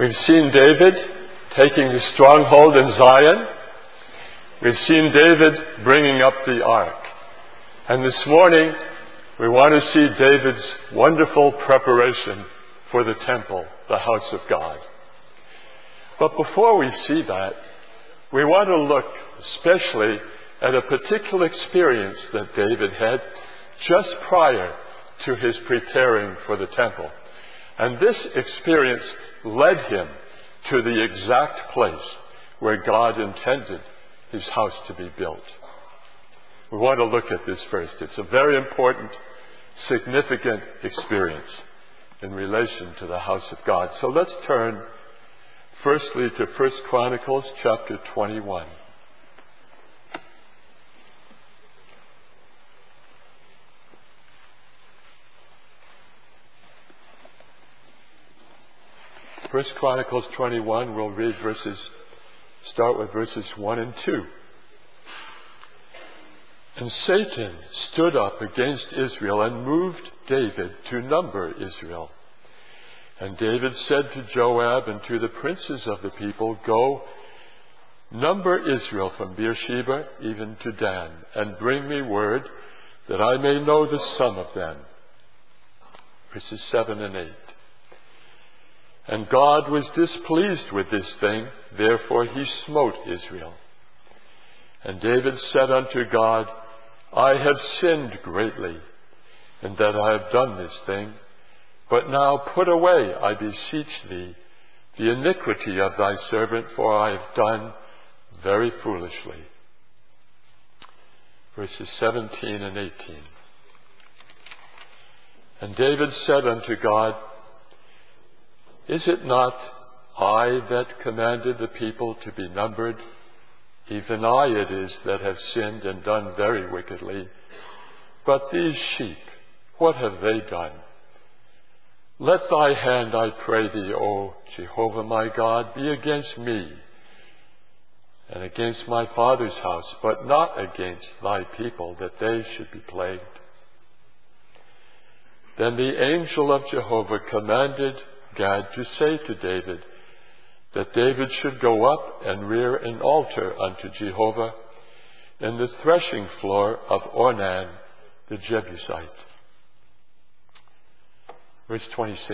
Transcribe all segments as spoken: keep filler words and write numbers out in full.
We've seen David taking the stronghold in Zion. We've seen David bringing up the ark. And this morning, we want to see David's wonderful preparation for the temple, the house of God. But before we see that, we want to look especially at a particular experience that David had just prior to his preparing for the temple. And this experience led him to the exact place where God intended his house to be built. We want to look at this first. It's a very important, significant experience in relation to the house of God. So let's turn firstly to First Chronicles chapter twenty-one. First Chronicles twenty-one, we'll read verses, start with verses one and two. And Satan stood up against Israel and moved David to number Israel. And David said to Joab and to the princes of the people, Go, number Israel from Beersheba even to Dan, and bring me word that I may know the sum of them. Verses seven and eight. And God was displeased with this thing, therefore he smote Israel. And David said unto God, I have sinned greatly, in that I have done this thing. But now put away, I beseech thee, the iniquity of thy servant, for I have done very foolishly. Verses seventeen and eighteen. And David said unto God, Is it not I that commanded the people to be numbered? Even I it is that have sinned and done very wickedly. But these sheep, what have they done? Let thy hand, I pray thee, O Jehovah my God, be against me and against my father's house, but not against thy people, that they should be plagued. Then the angel of Jehovah commanded Gad to say to David, that David should go up and rear an altar unto Jehovah in the threshing floor of Ornan the Jebusite. Verse twenty-six.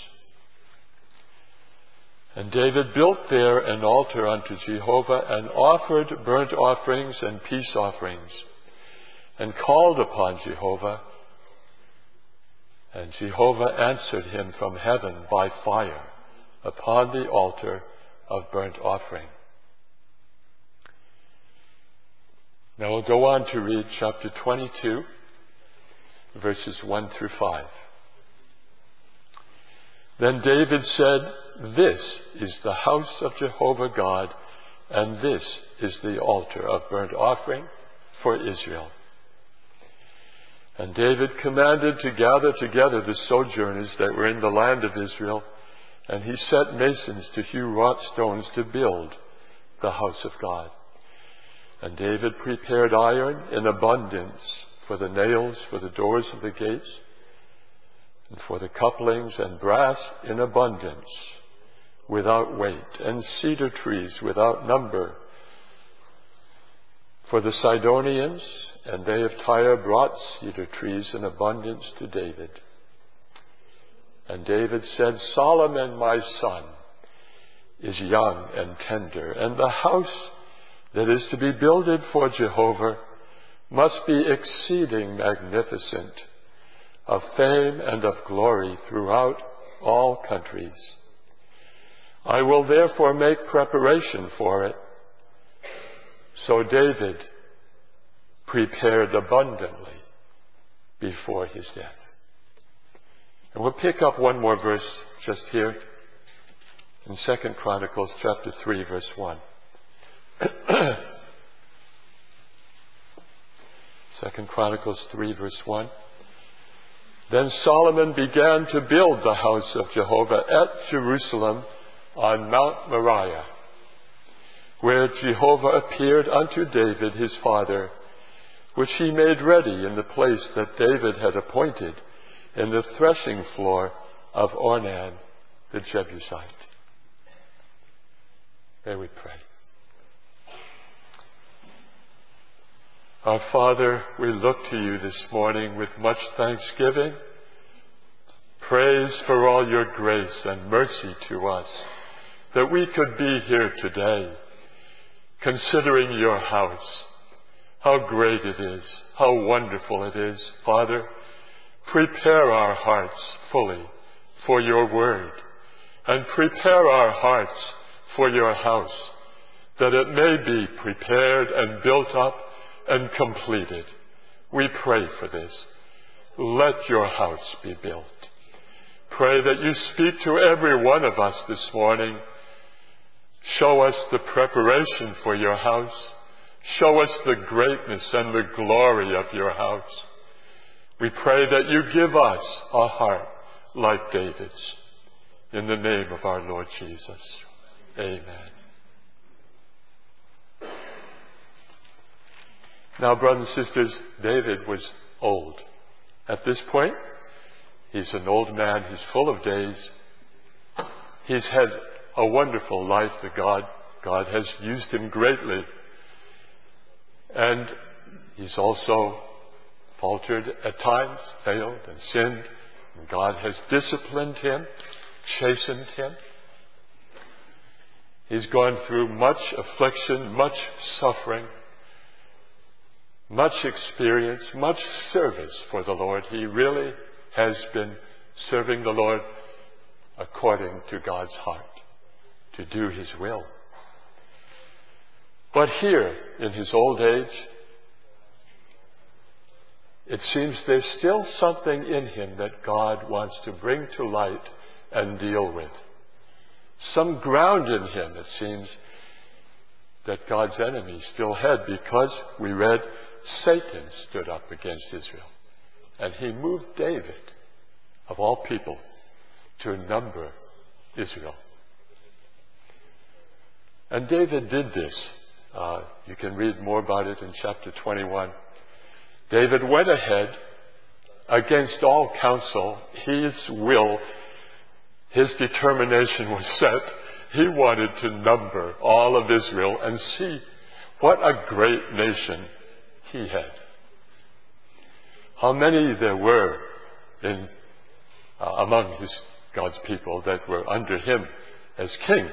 And David built there an altar unto Jehovah, and offered burnt offerings and peace offerings, and called upon Jehovah. And Jehovah answered him from heaven by fire upon the altar of burnt offering. Now we'll go on to read chapter twenty-two, verses one through five. Then David said, This is the house of Jehovah God, and this is the altar of burnt offering for Israel. And David commanded to gather together the sojourners that were in the land of Israel, and he set masons to hew wrought stones to build the house of God. And David prepared iron in abundance for the nails, for the doors of the gates, and for the couplings, and brass in abundance without weight, and cedar trees without number. For the Sidonians and they of Tyre brought cedar trees in abundance to David. And David said, Solomon my son is young and tender, and the house that is to be builded for Jehovah must be exceeding magnificent, of fame and of glory throughout all countries. I will therefore make preparation for it. So David prepared abundantly before his death. And we'll pick up one more verse just here in Second Chronicles chapter three, verse one. Second Chronicles three, verse one. Then Solomon began to build the house of Jehovah at Jerusalem on Mount Moriah, where Jehovah appeared unto David his father, which he made ready in the place that David had appointed in the threshing floor of Ornan the Jebusite. May we pray. Our Father, we look to you this morning with much thanksgiving, praise for all your grace and mercy to us, that we could be here today, considering your house. How great it is, how wonderful it is. Father, prepare our hearts fully for your word, and prepare our hearts for your house, that it may be prepared and built up and completed. We pray for this. Let your house be built. Pray that you speak to every one of us this morning. Show us the preparation for your house. Show us the greatness and the glory of your house. We pray that you give us a heart like David's. In the name of our Lord Jesus. Amen. Now, brothers and sisters, David was old. At this point, he's an old man. He's full of days. He's had a wonderful life that God, God has used him greatly. And he's also faltered at times, failed and sinned. And God has disciplined him, chastened him. He's gone through much affliction, much suffering, much experience, much service for the Lord. He really has been serving the Lord according to God's heart, to do his will. But here, in his old age, it seems there's still something in him that God wants to bring to light and deal with. Some ground in him, it seems, that God's enemies still had, because we read Satan stood up against Israel. And he moved David, of all people, to number Israel. And David did this. Uh, you can read more about it in chapter twenty-one. David went ahead against all counsel. His will, his determination was set. He wanted to number all of Israel and see what a great nation he had. How many there were in uh, among his God's people that were under him as king.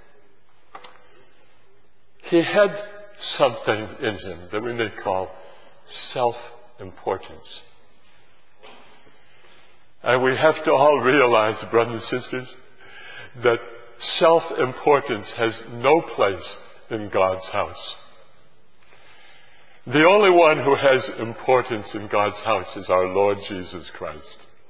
He had something in him that we may call self-importance. And we have to all realize, brothers and sisters, that self-importance has no place in God's house. The only one who has importance in God's house is our Lord Jesus Christ.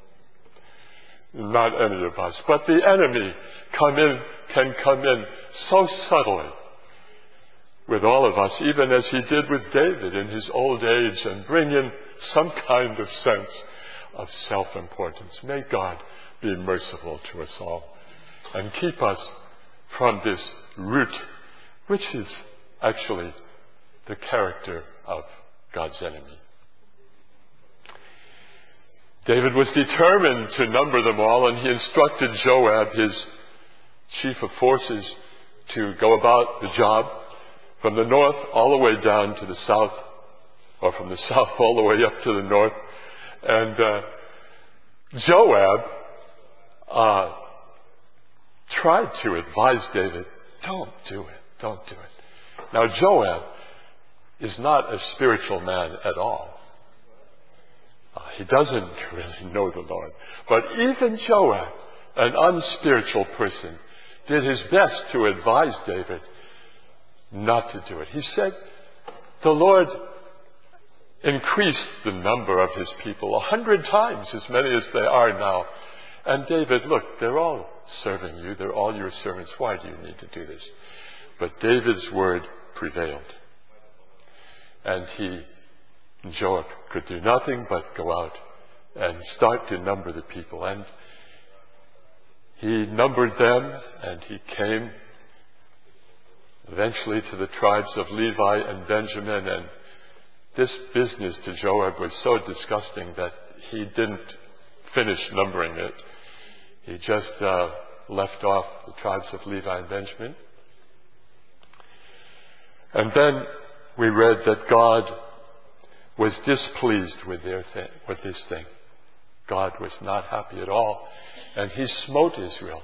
Not any of us. But the enemy come in, can come in so subtly with all of us, even as he did with David in his old age, and bring in some kind of sense of self-importance. May God be merciful to us all and keep us from this root, which is actually the character of God's enemy. David was determined to number them all, and he instructed Joab, his chief of forces, to go about the job from the north all the way down to the south, or from the south all the way up to the north. And uh, Joab uh, tried to advise David, don't do it, don't do it. Now Joab is not a spiritual man at all. Uh, he doesn't really know the Lord. But even Joab, an unspiritual person, did his best to advise David not to do it. He said, the Lord increased the number of his people a hundred times as many as they are now. And David, look, they're all serving you. They're all your servants. Why do you need to do this? But David's word prevailed. And he, Joab, could do nothing but go out and start to number the people. And he numbered them, and he came eventually to the tribes of Levi and Benjamin. And this business to Joab was so disgusting that he didn't finish numbering it. He just uh, left off the tribes of Levi and Benjamin. And then we read that God was displeased with their thing, with this thing. God was not happy at all, and he smote Israel.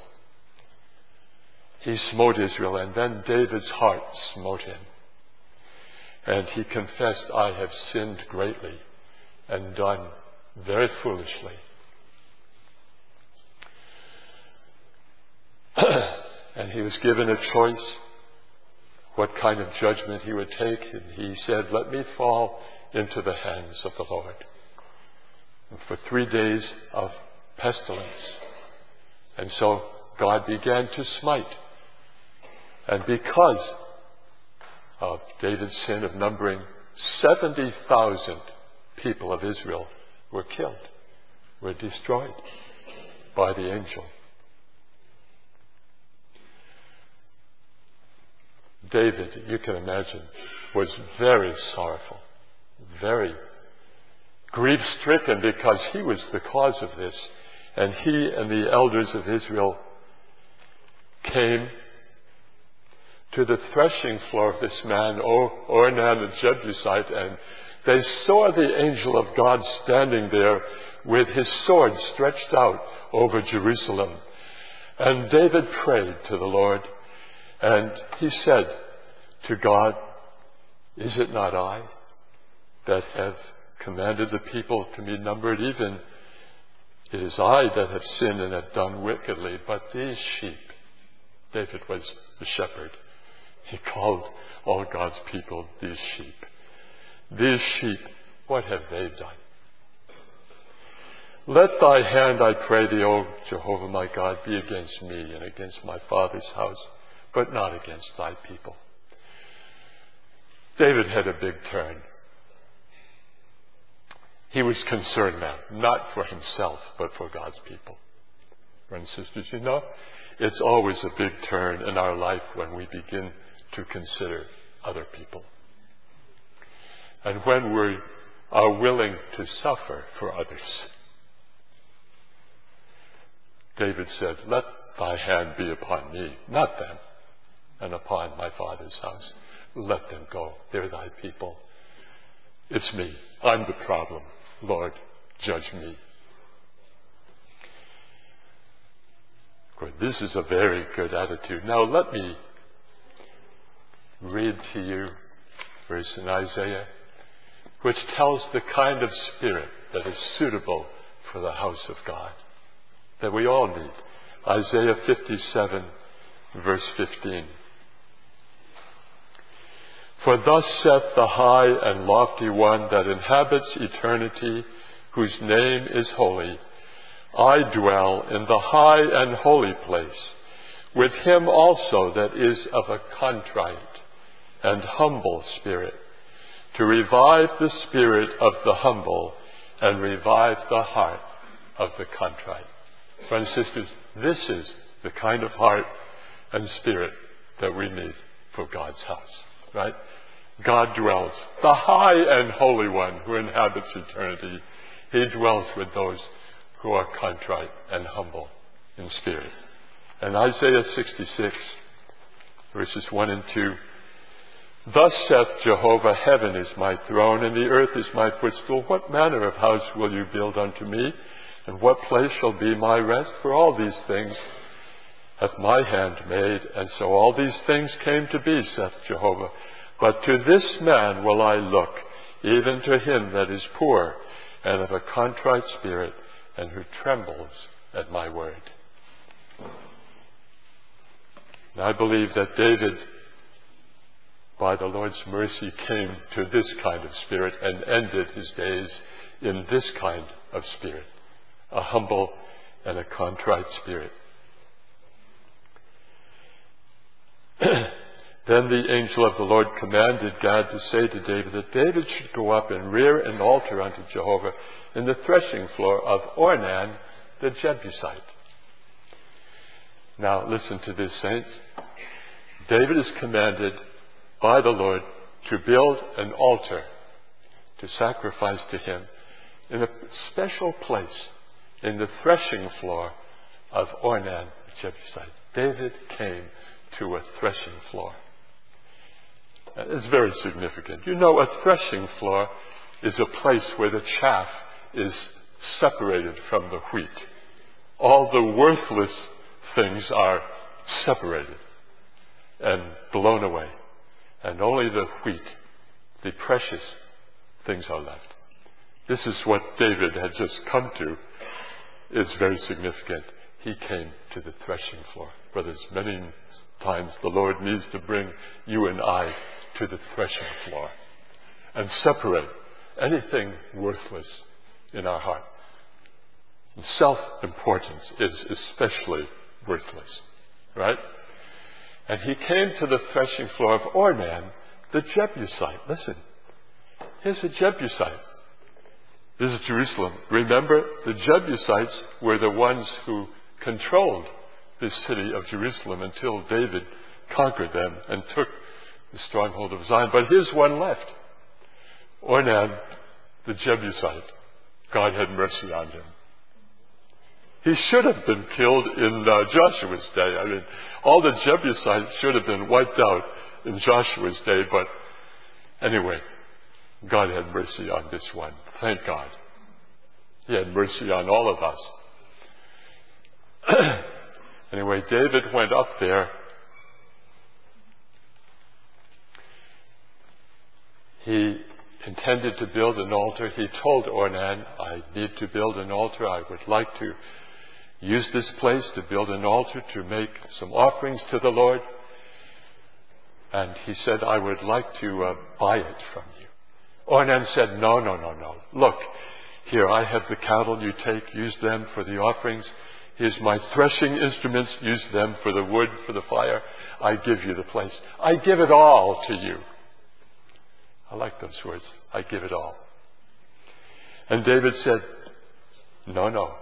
He smote Israel, and then David's heart smote him. And he confessed, I have sinned greatly and done very foolishly. And he was given a choice what kind of judgment he would take. And he said, let me fall into the hands of the Lord. And for three days of pestilence. And so God began to smite. And because of David's sin of numbering, seventy thousand people of Israel were killed, were destroyed by the angel. David, you can imagine, was very sorrowful, very grief-stricken because he was the cause of this. And he and the elders of Israel came to the threshing floor of this man, Ornan the Jebusite, and they saw the angel of God standing there with his sword stretched out over Jerusalem. And David prayed to the Lord, and he said to God, is it not I that have commanded the people to be numbered? Even it is I that have sinned and have done wickedly, but these sheep, David was the shepherd. He called all God's people these sheep. These sheep, what have they done? Let thy hand, I pray thee, O Jehovah my God, be against me and against my father's house, but not against thy people. David had a big turn. He was concerned now, not for himself, but for God's people. Brothers and sisters, you know, it's always a big turn in our life when we begin to consider other people. And when we are willing to suffer for others. David said, let thy hand be upon me, not them, and upon my father's house. Let them go. They're thy people. It's me. I'm the problem. Lord, judge me. Good. This is a very good attitude. Now let me read to you a verse in Isaiah which tells the kind of spirit that is suitable for the house of God, that we all need. Isaiah fifty-seven, verse fifteen. For thus saith the high and lofty one that inhabits eternity, whose name is holy, I dwell in the high and holy place, with him also that is of a contrite and humble spirit, to revive the spirit of the humble and revive the heart of the contrite. Friends and sisters, this is the kind of heart and spirit that we need for God's house, right? God dwells, the high and holy one who inhabits eternity. He dwells with those who are contrite and humble in spirit. And Isaiah sixty-six, verses one and two, thus saith Jehovah, heaven is my throne, and the earth is my footstool. What manner of house will you build unto me? And what place shall be my rest? For all these things hath my hand made, and so all these things came to be, saith Jehovah. But to this man will I look, even to him that is poor, and of a contrite spirit, and who trembles at my word. And I believe that David, by the Lord's mercy, came to this kind of spirit and ended his days in this kind of spirit, a humble and a contrite spirit. Then the angel of the Lord commanded Gad to say to David that David should go up and rear an altar unto Jehovah in the threshing floor of Ornan the Jebusite. Now listen to this, saints. David is commanded by the Lord to build an altar to sacrifice to him in a special place in the threshing floor of Ornan the Jebusite. David came to a threshing floor. It's very significant. You know, a threshing floor is a place where the chaff is separated from the wheat. All the worthless things are separated and blown away. And only the wheat, the precious things are left. This is what David had just come to. It's very significant. He came to the threshing floor. Brothers, many times the Lord needs to bring you and I to the threshing floor and separate anything worthless in our heart. Self-importance is especially worthless, right? And he came to the threshing floor of Ornan, the Jebusite. Listen, here's a Jebusite. This is Jerusalem. Remember, the Jebusites were the ones who controlled the city of Jerusalem until David conquered them and took the stronghold of Zion. But here's one left. Ornan, the Jebusite. God had mercy on him. He should have been killed in uh, Joshua's day. I mean, all the Jebusites should have been wiped out in Joshua's day. But anyway, God had mercy on this one. Thank God. He had mercy on all of us. Anyway, David went up there. He intended to build an altar. He told Ornan, I need to build an altar. I would like to use this place to build an altar to make some offerings to the Lord. And he said, I would like to uh, buy it from you. Ornan said, no, no, no, no. Look, here, I have the cattle you take. Use them for the offerings. Here's my threshing instruments. Use them for the wood, for the fire. I give you the place. I give it all to you. I like those words. I give it all. And David said, no, no.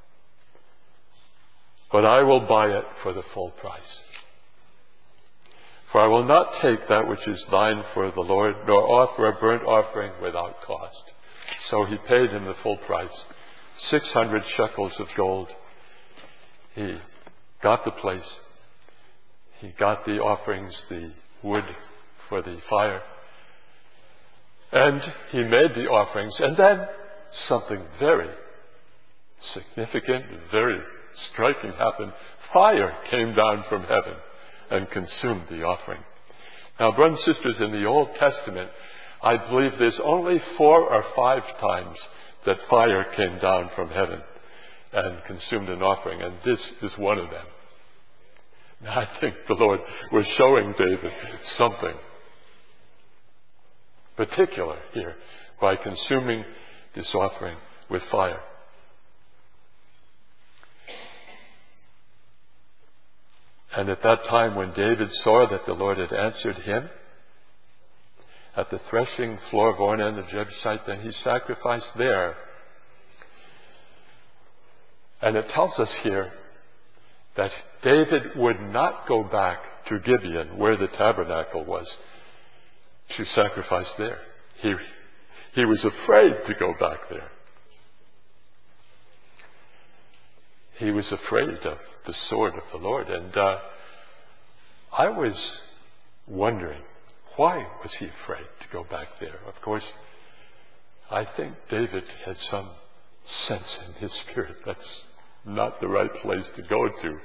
But I will buy it for the full price. For I will not take that which is thine for the Lord, nor offer a burnt offering without cost. So he paid him the full price, six hundred shekels of gold. He got the place. He got the offerings, the wood for the fire. And he made the offerings. And then something very significant, very striking happened. Fire came down from heaven and consumed the offering. Now, brothers and sisters, in the Old Testament, I believe there's only four or five times that fire came down from heaven and consumed an offering, and this is one of them. Now, I think the Lord was showing David something particular here by consuming this offering with fire. And at that time, when David saw that the Lord had answered him at the threshing floor of Ornan the Jebusite, then he sacrificed there. And it tells us here that David would not go back to Gibeon, where the tabernacle was, to sacrifice there. He, he was afraid to go back there. He was afraid of the sword of the Lord. And uh, I was wondering, why was he afraid to go back there? Of course, I think David had some sense in his spirit that's not the right place to go to.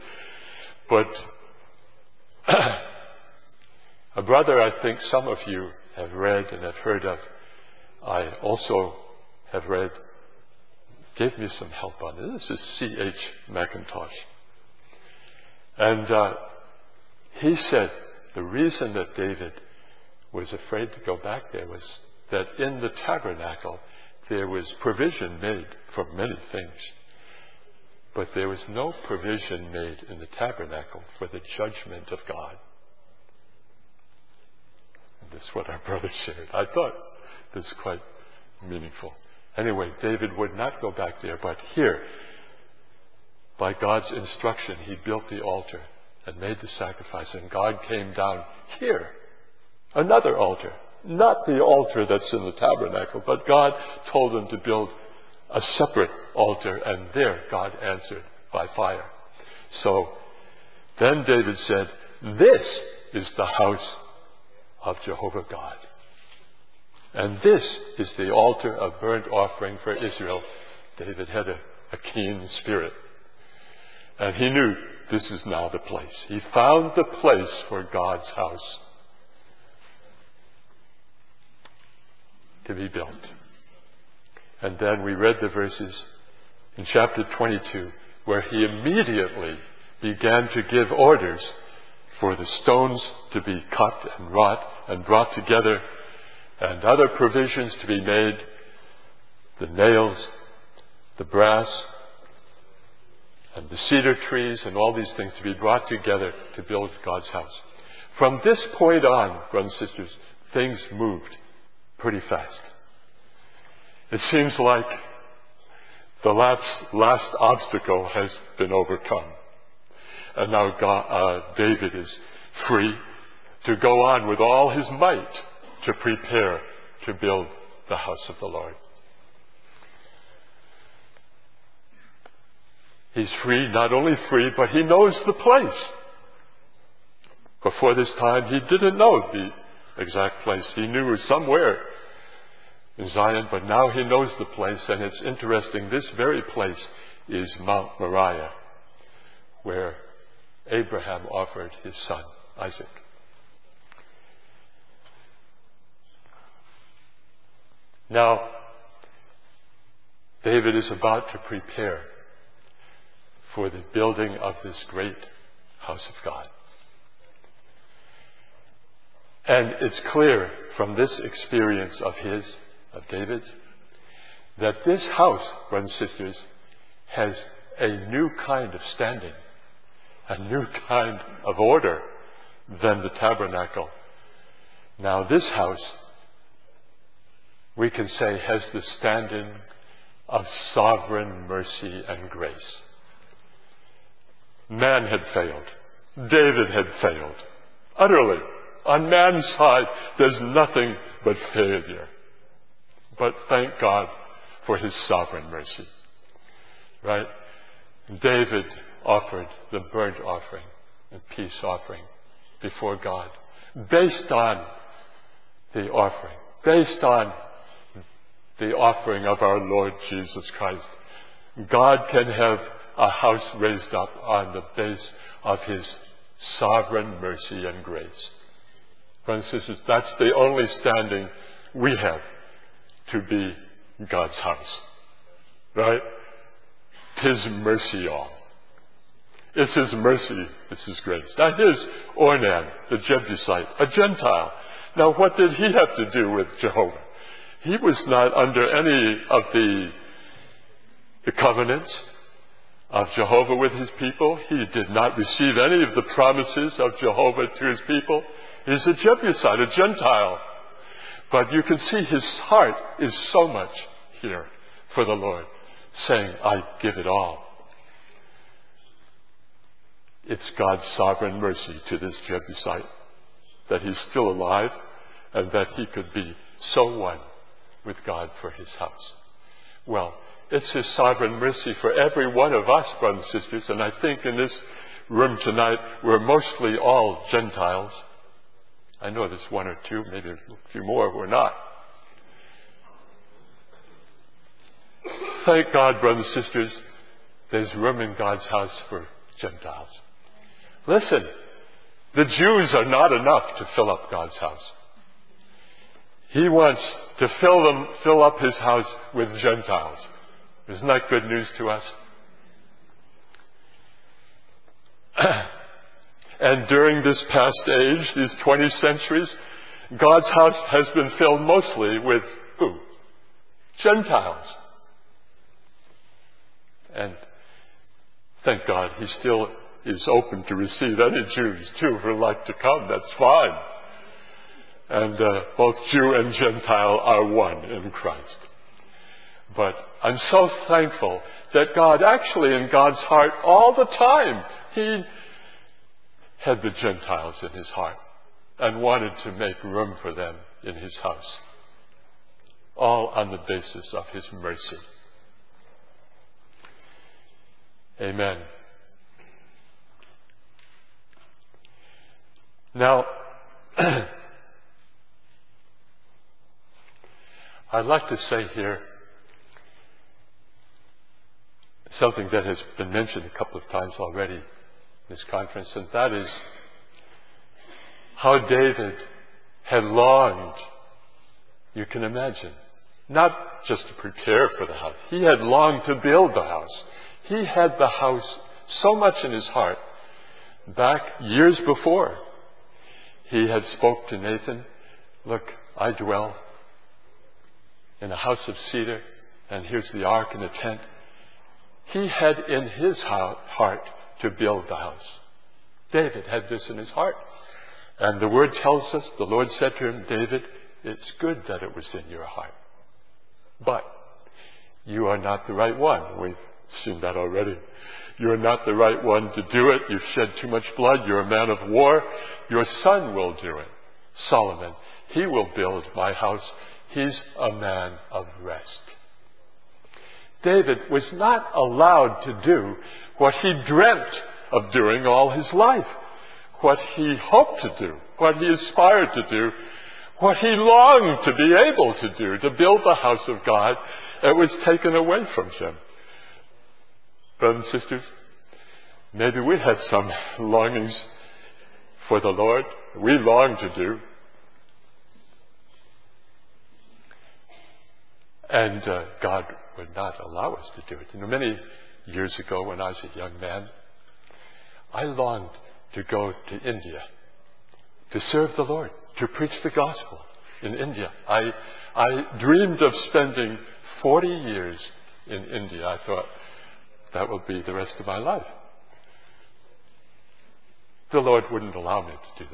But a brother I think some of you have read and have heard of, I also have read, gave me some help on it. This is C H Mackintosh. And uh, he said the reason that David was afraid to go back there was that in the tabernacle there was provision made for many things. But there was no provision made in the tabernacle for the judgment of God. And this is what our brother shared. I thought this was quite meaningful. Anyway, David would not go back there, but here, by God's instruction, he built the altar and made the sacrifice, and God came down here, another altar, not the altar that's in the tabernacle, but God told him to build a separate altar, and there God answered by fire. So then David said, this is the house of Jehovah God. And this is the altar of burnt offering for Israel. David had a, a keen spirit. And he knew this is now the place. He found the place for God's house to be built. And then we read the verses in chapter twenty-two where he immediately began to give orders for the stones to be cut and wrought and brought together, and other provisions to be made, the nails, the brass, and the cedar trees, and all these things to be brought together to build God's house. From this point on, brothers and sisters, things moved pretty fast. It seems like the last, last obstacle has been overcome. And now God, uh, David is free to go on with all his might to prepare to build the house of the Lord. He's free, not only free, but he knows the place. Before this time, he didn't know the exact place. He knew it was somewhere in Zion, but now he knows the place, and it's interesting. This very place is Mount Moriah, where Abraham offered his son, Isaac. Now, David is about to prepare for the building of this great house of God. And it's clear from this experience of his, of David's, that this house, brothers and sisters, has a new kind of standing, a new kind of order than the tabernacle. Now this house, we can say, has the standing of sovereign mercy and grace. Man had failed. David had failed. Utterly. On man's side, there's nothing but failure. But thank God for his sovereign mercy. Right? David offered the burnt offering and peace offering before God, based on the offering, based on the offering of our Lord Jesus Christ. God can have a house raised up on the base of his sovereign mercy and grace. Brothers and sisters, that's the only standing we have to be God's house. Right? 'Tis mercy all. It's his mercy, it's his grace. Now here's Ornan, the Jebusite, a Gentile. Now what did he have to do with Jehovah? He was not under any of the, the covenants of Jehovah with his people. He did not receive any of the promises of Jehovah to his people. He's a Jebusite, a Gentile. But you can see his heart is so much here for the Lord, saying, I give it all. It's God's sovereign mercy to this Jebusite that he's still alive and that he could be so one with God for his house. Well, it's his sovereign mercy for every one of us, brothers and sisters, and I think in this room tonight we're mostly all Gentiles. I know there's one or two, maybe a few more who are not. Thank God, brothers and sisters, there's room in God's house for Gentiles. Listen, the Jews are not enough to fill up God's house. He wants to fill them, fill up his house with Gentiles. Isn't that good news to us? And during this past age, these twenty centuries, God's house has been filled mostly with who? Gentiles. And thank God he still is open to receive any Jews too who would like to come. That's fine. And uh, both Jew and Gentile are one in Christ. But I'm so thankful that God actually in God's heart all the time, he had the Gentiles in his heart and wanted to make room for them in his house. All on the basis of his mercy. Amen. Now, I'd like to say here something that has been mentioned a couple of times already in this conference, and that is how David had longed, you can imagine, not just to prepare for the house. He had longed to build the house. He had the house so much in his heart. Back years before, he had spoke to Nathan, look, I dwell in a house of cedar, and here's the ark and the tent. He had in his heart to build the house. David had this in his heart. And the word tells us, the Lord said to him, David, it's good that it was in your heart. But you are not the right one. We've seen that already. You are not the right one to do it. You've shed too much blood. You're a man of war. Your son will do it. Solomon, he will build my house. He's a man of rest. David was not allowed to do what he dreamt of doing all his life, what he hoped to do, what he aspired to do, what he longed to be able to do, to build the house of God. It was taken away from him. Brothers and sisters, maybe we have some longings for the Lord we long to do. And uh, God would not allow us to do it. You know, many years ago when I was a young man, I longed to go to India, to serve the Lord, to preach the gospel in India. I, I dreamed of spending forty years in India. I thought that would be the rest of my life. The Lord wouldn't allow me to do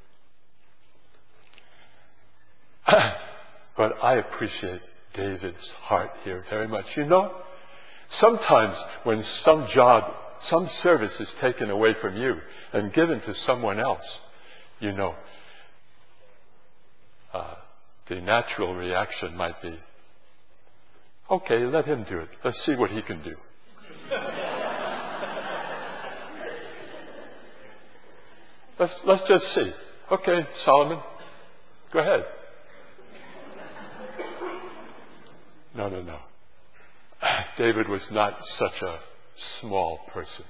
that. But I appreciate David's heart here very much. You know, sometimes when some job, some service is taken away from you and given to someone else, you know, uh, the natural reaction might be, okay, let him do it. Let's see what he can do. let's, let's just see. Okay, Solomon, go ahead. No, no, no. David was not such a small person.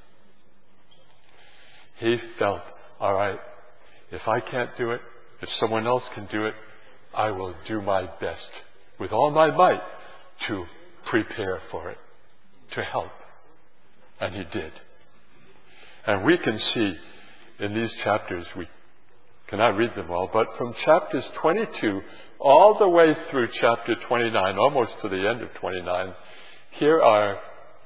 He felt, all right, if I can't do it, if someone else can do it, I will do my best with all my might to prepare for it, to help. And he did. And we can see in these chapters, we cannot read them all, but from chapters twenty-two all the way through chapter twenty-nine, almost to the end of twenty-nine, here are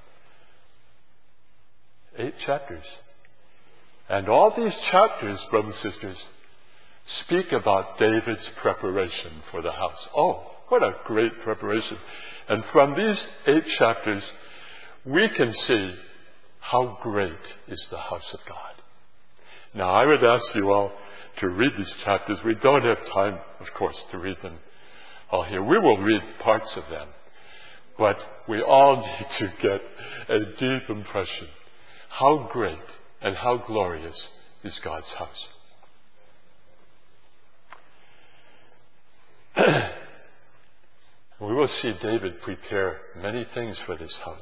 eight chapters. And all these chapters, brothers and sisters, speak about David's preparation for the house. Oh, what a great preparation. And from these eight chapters, we can see how great is the house of God. Now, I would ask you all to read these chapters. We don't have time, of course, to read them all here. We will read parts of them. But we all need to get a deep impression. How great and how glorious is God's house. We will see David prepare many things for this house.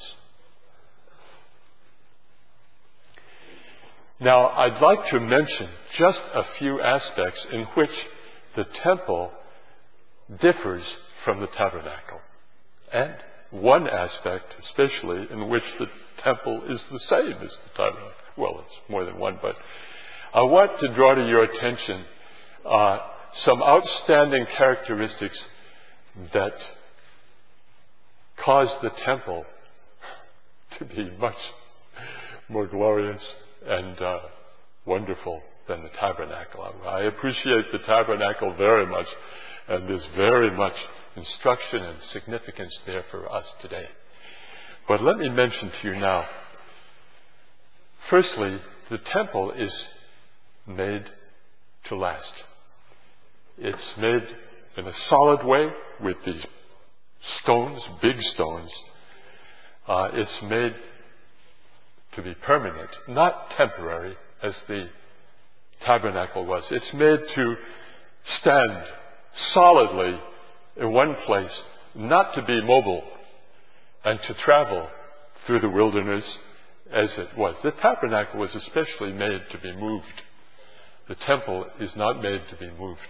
Now, I'd like to mention just a few aspects in which the temple differs from the tabernacle. And one aspect, especially, in which the temple is the same as the tabernacle. Well, it's more than one, but I want to draw to your attention uh, some outstanding characteristics that cause the temple to be much more glorious and uh, wonderful than the tabernacle. I appreciate the tabernacle very much, and there's very much instruction and significance there for us today. But let me mention to you now, firstly, the temple is made to last. It's made in a solid way with these stones, big stones. Uh, it's made to be permanent, not temporary as the tabernacle was. It's made to stand solidly in one place not to be mobile and to travel through the wilderness as it was. The tabernacle was especially made to be moved. The temple is not made to be moved.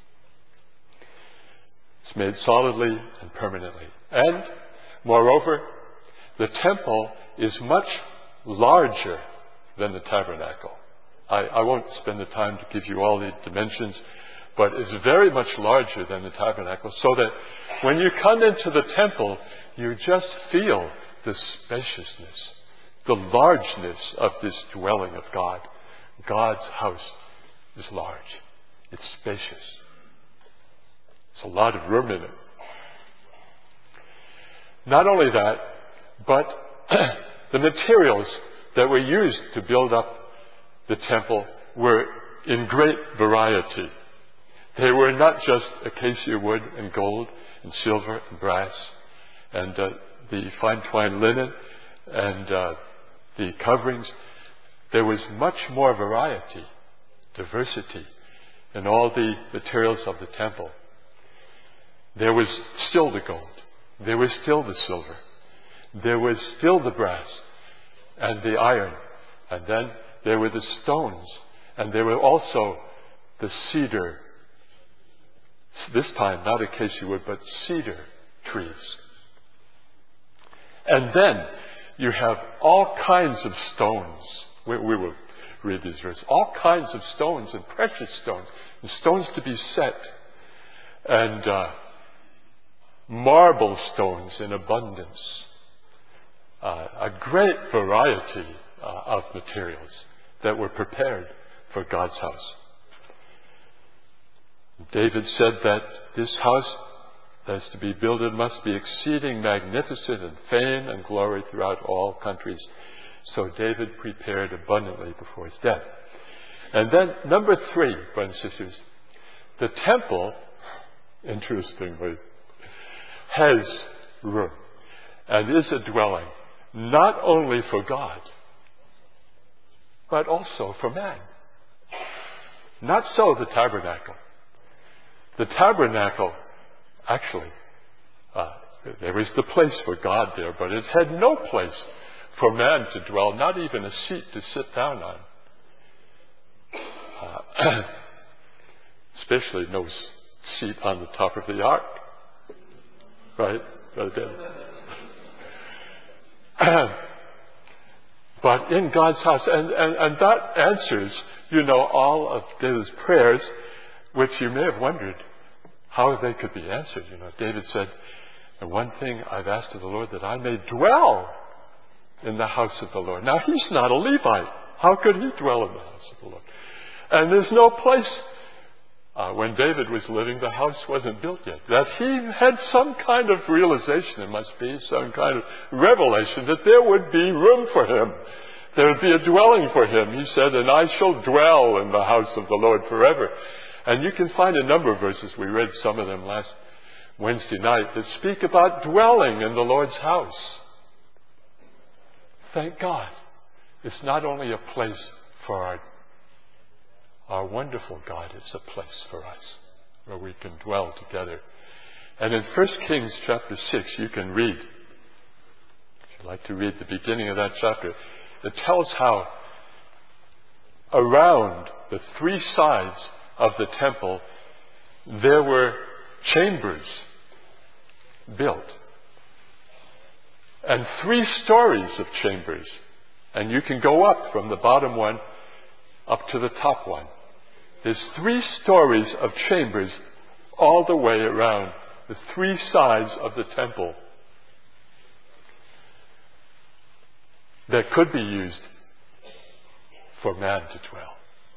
It's made solidly and permanently. And, moreover, the temple is much larger than the tabernacle. I, I won't spend the time to give you all the dimensions, but it's very much larger than the tabernacle, so that when you come into the temple, you just feel the spaciousness, the largeness of this dwelling of God. God's house is large. It's spacious. There's a lot of room in it. Not only that, but the materials that were used to build up the temple were in great variety. They were not just acacia wood and gold and silver and brass and uh, the fine twined linen and uh, the coverings. There was much more variety, diversity in all the materials of the temple. There was still the gold. There was still the silver. There was still the brass and the iron. And then there were the stones. And there were also the cedar. This time, not acacia wood, but cedar trees. And then you have all kinds of stones. We, we will read these verses. All kinds of stones and precious stones. And stones to be set. And uh, marble stones in abundance. Uh, a great variety uh, of materials that were prepared for God's house. David said that this house that is to be builded must be exceeding magnificent in fame and glory throughout all countries. So David prepared abundantly before his death. And then number three, brothers and sisters, the temple, interestingly, has room and is a dwelling not only for God, but also for man. Not so the tabernacle. The tabernacle, actually, uh, there was the place for God there, but it had no place for man to dwell, not even a seat to sit down on. Uh, especially no seat on the top of the ark. Right? But in God's house, and, and, and that answers, you know, all of David's prayers, which you may have wondered how they could be answered. You know, David said, and one thing I've asked of the Lord, that I may dwell in the house of the Lord. Now, he's not a Levite. How could he dwell in the house of the Lord? And there's no place. Uh, when David was living, the house wasn't built yet. That he had some kind of realization, it must be, some kind of revelation, that there would be room for him. There would be a dwelling for him. He said, and I shall dwell in the house of the Lord forever. And you can find a number of verses, we read some of them last Wednesday night, that speak about dwelling in the Lord's house. Thank God. It's not only a place for our Our wonderful God, is a place for us where we can dwell together. And in First Kings chapter six, you can read, if you'd like to read the beginning of that chapter, it tells how around the three sides of the temple there were chambers built. And three stories of chambers. And you can go up from the bottom one up to the top one. There's three stories of chambers all the way around the three sides of the temple that could be used for man to dwell.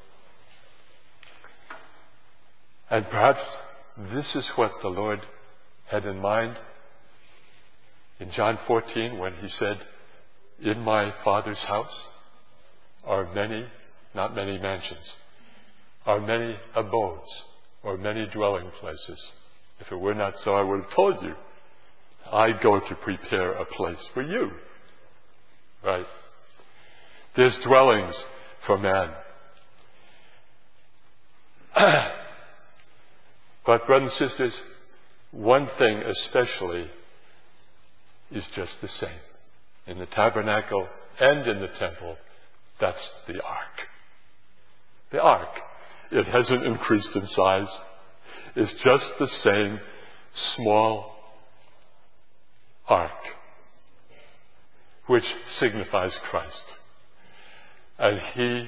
And perhaps this is what the Lord had in mind in John fourteen when he said, in my Father's house are many, not many mansions, are many abodes, or many dwelling places. If it were not so, I would have told you, I go to prepare a place for you. Right? There's dwellings for man. But, brothers and sisters, one thing especially is just the same. In the tabernacle and in the temple, that's the ark. The ark. It hasn't increased in size. It's just the same small ark, which signifies Christ. And He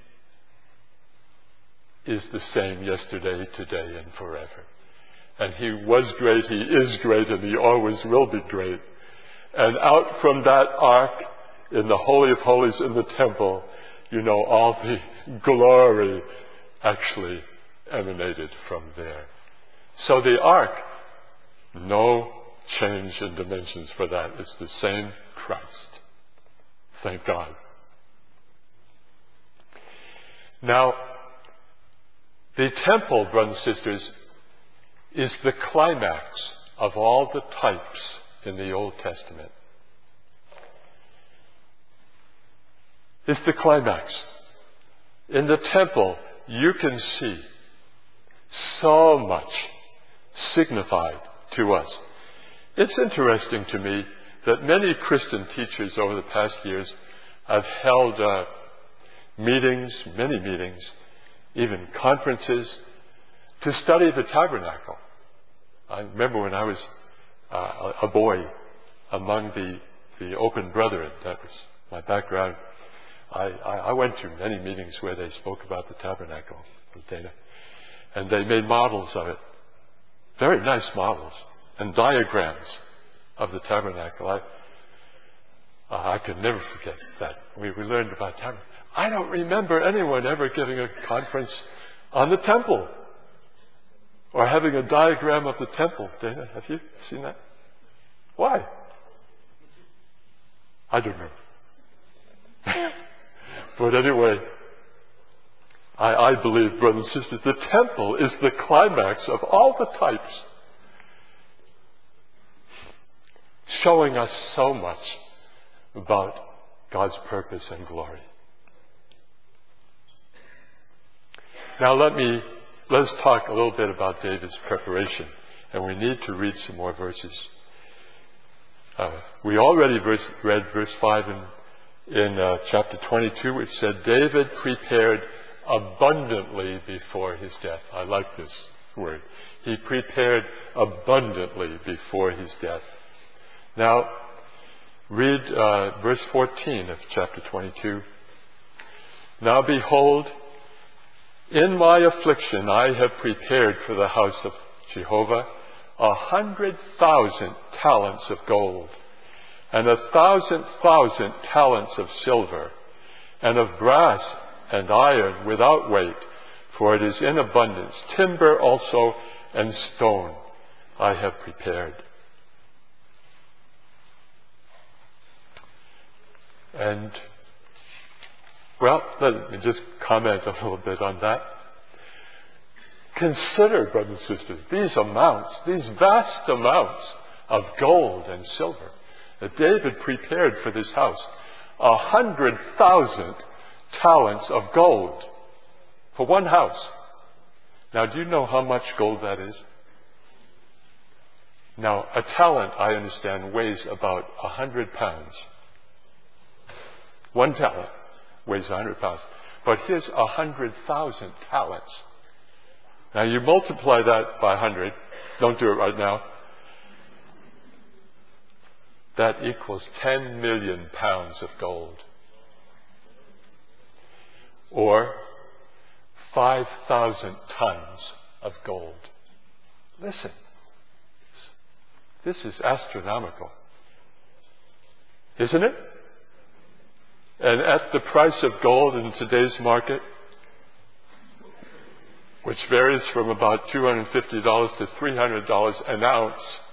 is the same yesterday, today, and forever. And He was great, He is great, and He always will be great. And out from that ark, in the Holy of Holies in the temple, you know, all the glory actually emanated from there. So the ark, no change in dimensions for that. It's the same Christ. Thank God. Now, the temple, brothers and sisters, is the climax of all the types in the Old Testament. It's the climax. In the temple, you can see so much signified to us. It's interesting to me that many Christian teachers over the past years have held uh, meetings, many meetings, even conferences, to study the tabernacle. I remember when I was uh, a boy among the, the open brethren, that was my background. I, I, I went to many meetings where they spoke about the tabernacle with Dana. And they made models of it. Very nice models. And diagrams of the tabernacle. I, uh, I could never forget that. We, we learned about tabernacle. I don't remember anyone ever giving a conference on the temple. Or having a diagram of the temple. Dana, have you seen that? Why? I don't know. But anyway, I, I believe, brothers and sisters, the temple is the climax of all the types, showing us so much about God's purpose and glory. Now let me, let's talk a little bit about David's preparation, and we need to read some more verses. Uh, we already verse, read verse five in In uh, chapter twenty-two, which said, David prepared abundantly before his death. I like this word. He prepared abundantly before his death. Now, read uh, verse fourteen of chapter twenty-two. Now behold, in my affliction I have prepared for the house of Jehovah a hundred thousand talents of gold, and a thousand thousand talents of silver, and of brass and iron without weight, for it is in abundance. Timber also and stone I have prepared. And, well, let me just comment a little bit on that. Consider, brothers and sisters, these amounts, these vast amounts of gold and silver that David prepared for this house. A hundred thousand talents of gold for one house. Now, do you know how much gold that is? Now, a talent, I understand, weighs about a hundred pounds. One talent weighs a hundred pounds. But here's a hundred thousand talents. Now, you multiply that by a hundred. Don't do it right now. That equals ten million pounds of gold. Or five thousand tons of gold. Listen. This is astronomical. Isn't it? And at the price of gold in today's market, which varies from about two hundred fifty dollars to three hundred dollars an ounce,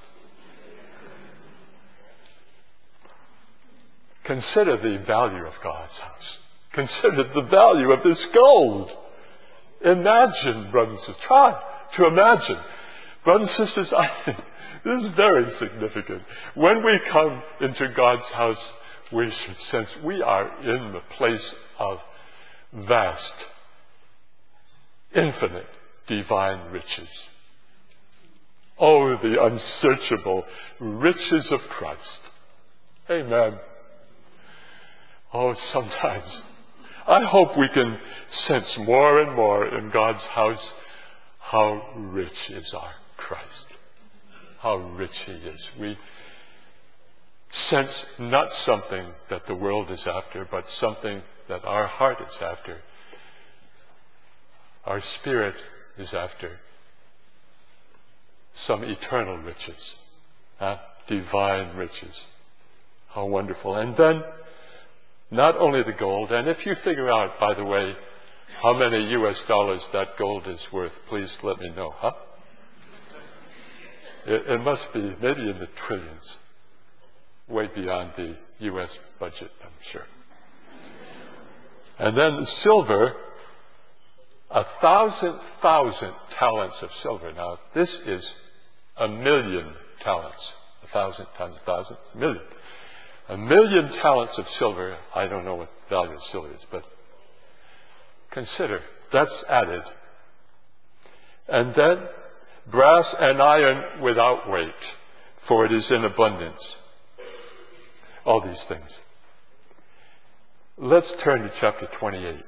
consider the value of God's house. Consider the value of this gold. Imagine, brothers and sisters. Try to imagine. Brothers and sisters, I think this is very significant. When we come into God's house, we should sense we are in the place of vast, infinite, divine riches. Oh, the unsearchable riches of Christ. Amen. Oh, sometimes I hope we can sense more and more in God's house how rich is our Christ. How rich He is. We sense not something that the world is after, but something that our heart is after. Our spirit is after some eternal riches, huh? Divine riches. How wonderful. And then, not only the gold, and if you figure out, by the way, how many U S dollars that gold is worth, please let me know, huh? It, it must be maybe in the trillions, way beyond the U S budget, I'm sure. And then silver, a thousand thousand talents of silver. Now, this is a million talents. A thousand times a thousand, a million. A million talents of silver. I don't know what the value of silver is, but consider, that's added. And then brass and iron without weight, for it is in abundance. All these things. Let's turn to chapter twenty-eight.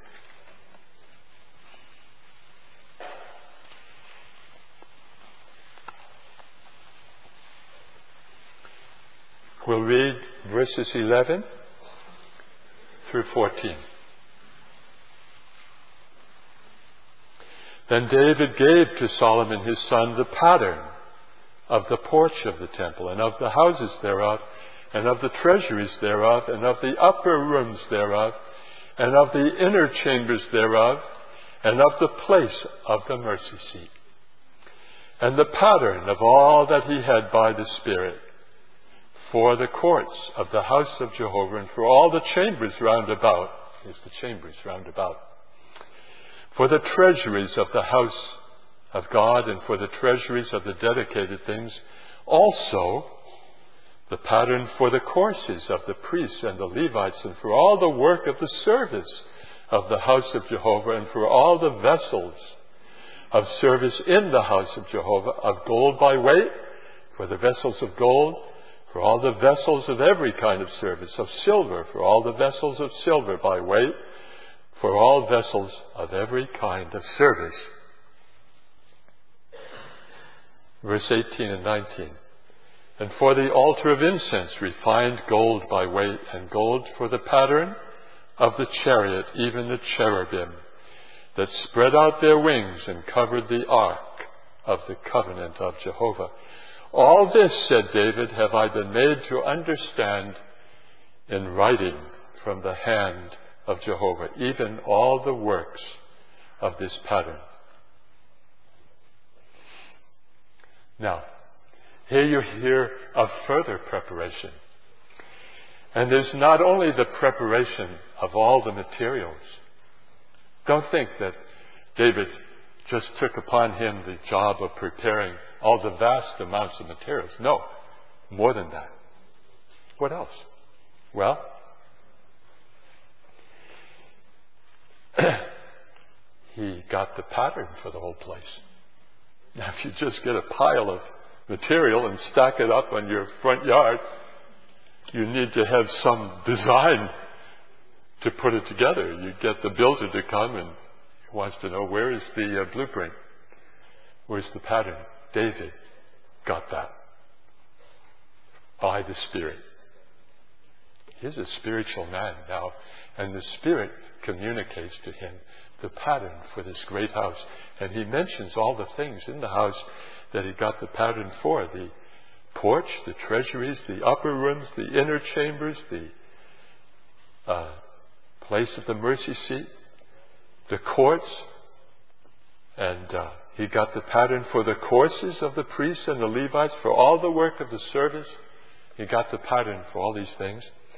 We'll read verses eleven through fourteen. Then David gave to Solomon his son the pattern of the porch of the temple, and of the houses thereof, and of the treasuries thereof, and of the upper rooms thereof, and of the inner chambers thereof, and of the place of the mercy seat, and the pattern of all that he had by the Spirit, for the courts of the house of Jehovah, and for all the chambers round about, is the chambers round about, for the treasuries of the house of God, and for the treasuries of the dedicated things, also the pattern for the courses of the priests and the Levites, and for all the work of the service of the house of Jehovah, and for all the vessels of service in the house of Jehovah, of gold by weight, for the vessels of gold, for all the vessels of every kind of service, of silver, for all the vessels of silver by weight, for all vessels of every kind of service. Verse eighteen and nineteen. And for the altar of incense, refined gold by weight, and gold for the pattern of the chariot, even the cherubim, that spread out their wings and covered the ark of the covenant of Jehovah. All this, said David, have I been made to understand in writing from the hand of Jehovah, even all the works of this pattern. Now, here you hear of further preparation. And there's not only the preparation of all the materials. Don't think that David just took upon him the job of preparing all the vast amounts of materials. No, more than that. What else? Well, he got the pattern for the whole place. Now, if you just get a pile of material and stack it up on your front yard, you need to have some design to put it together. You get the builder to come and he wants to know, where is the uh, blueprint? Where's the pattern? David got that by the Spirit. He's a spiritual man now, and the Spirit communicates to him the pattern for this great house. And he mentions all the things in the house that he got the pattern for. The porch, the treasuries, the upper rooms, the inner chambers, the uh, place of the mercy seat, the courts, and uh, he got the pattern for the courses of the priests and the Levites, for all the work of the service. He got the pattern for all these things.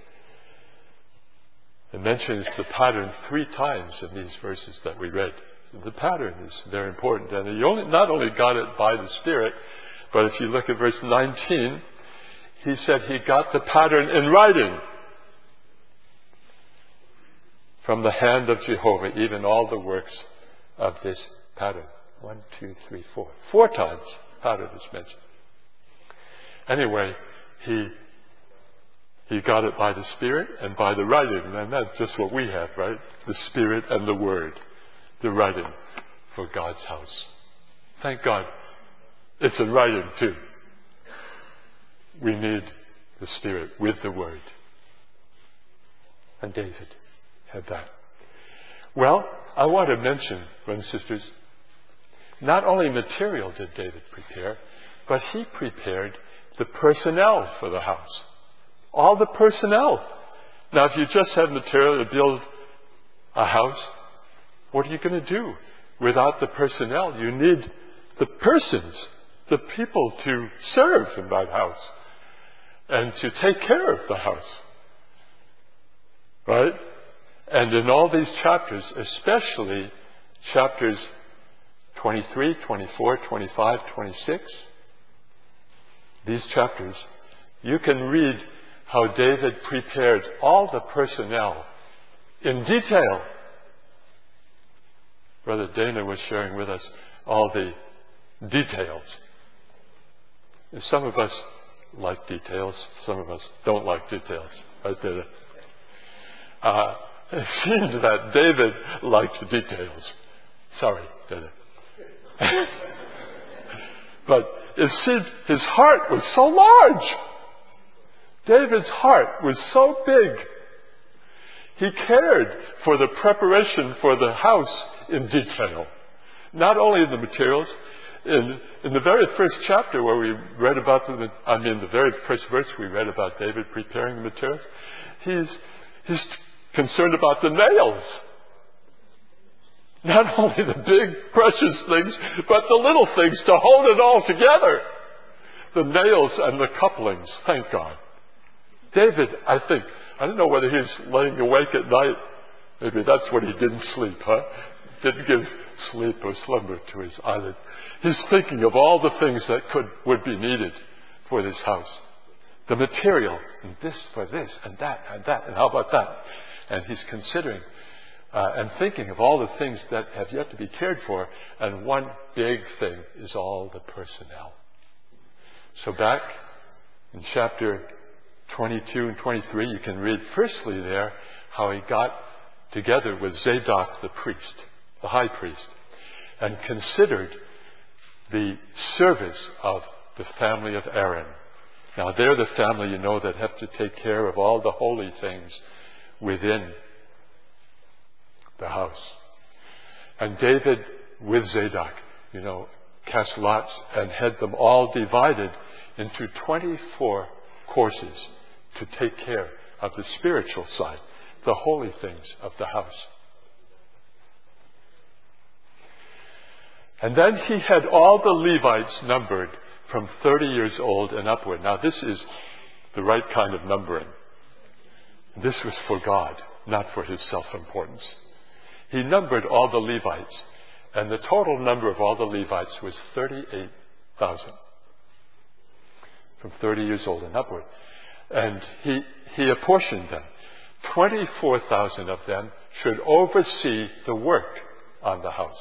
It mentions the pattern three times in these verses that we read. The pattern is very important. And he only, not only got it by the Spirit, but if you look at verse nineteen, he said he got the pattern in writing from the hand of Jehovah, even all the works of this pattern. One, two, three, four. Four times part of this mention. Anyway, he he got it by the Spirit and by the writing, and that's just what we have, right? The Spirit and the Word, the writing for God's house. Thank God, it's in writing too. We need the Spirit with the Word. And David had that. Well, I want to mention, brothers and sisters, not only material did David prepare, but he prepared the personnel for the house. All the personnel. Now, if you just have material to build a house, what are you going to do without the personnel? You need the persons, the people to serve in that house and to take care of the house. Right? And in all these chapters, especially chapters twenty-three, twenty-four, twenty-five, twenty-six, these chapters, you can read how David prepared all the personnel in detail. Brother Dana was sharing with us all the details. And some of us like details, some of us don't like details. Right, Dana? Uh, it seemed that David liked the details. Sorry, Dana. But it seemed his heart was so large. David's heart was so big. He cared for the preparation for the house in detail. Not only the materials. In, in the very first chapter where we read about the, I mean the very first verse we read about David preparing the materials, he's, he's concerned about the nails. Not only the big precious things, but the little things to hold it all together. The nails and the couplings, thank God. David, I think, I don't know whether he's laying awake at night. Maybe that's when he didn't sleep, huh? Didn't give sleep or slumber to his eyelid. He's thinking of all the things that could would be needed for this house. The material, and this for this, and that, and that, and how about that? And he's considering uh, and thinking of all the things that have yet to be cared for, and one big thing is all the personnel. So back in chapter twenty-two and twenty-three, you can read firstly there how he got together with Zadok the priest, the high priest, and considered the service of the family of Aaron. Now they're the family, you know, that have to take care of all the holy things within the house. And David with Zadok, you know, cast lots and had them all divided into twenty-four courses to take care of the spiritual side, the holy things of the house. And then he had all the Levites numbered from thirty years old and upward. Now this is the right kind of numbering. This was for God, not for his self-importance. He numbered all the Levites, and the total number of all the Levites was thirty-eight thousand. From thirty years old and upward. And he, he apportioned them. twenty-four thousand of them should oversee the work on the house.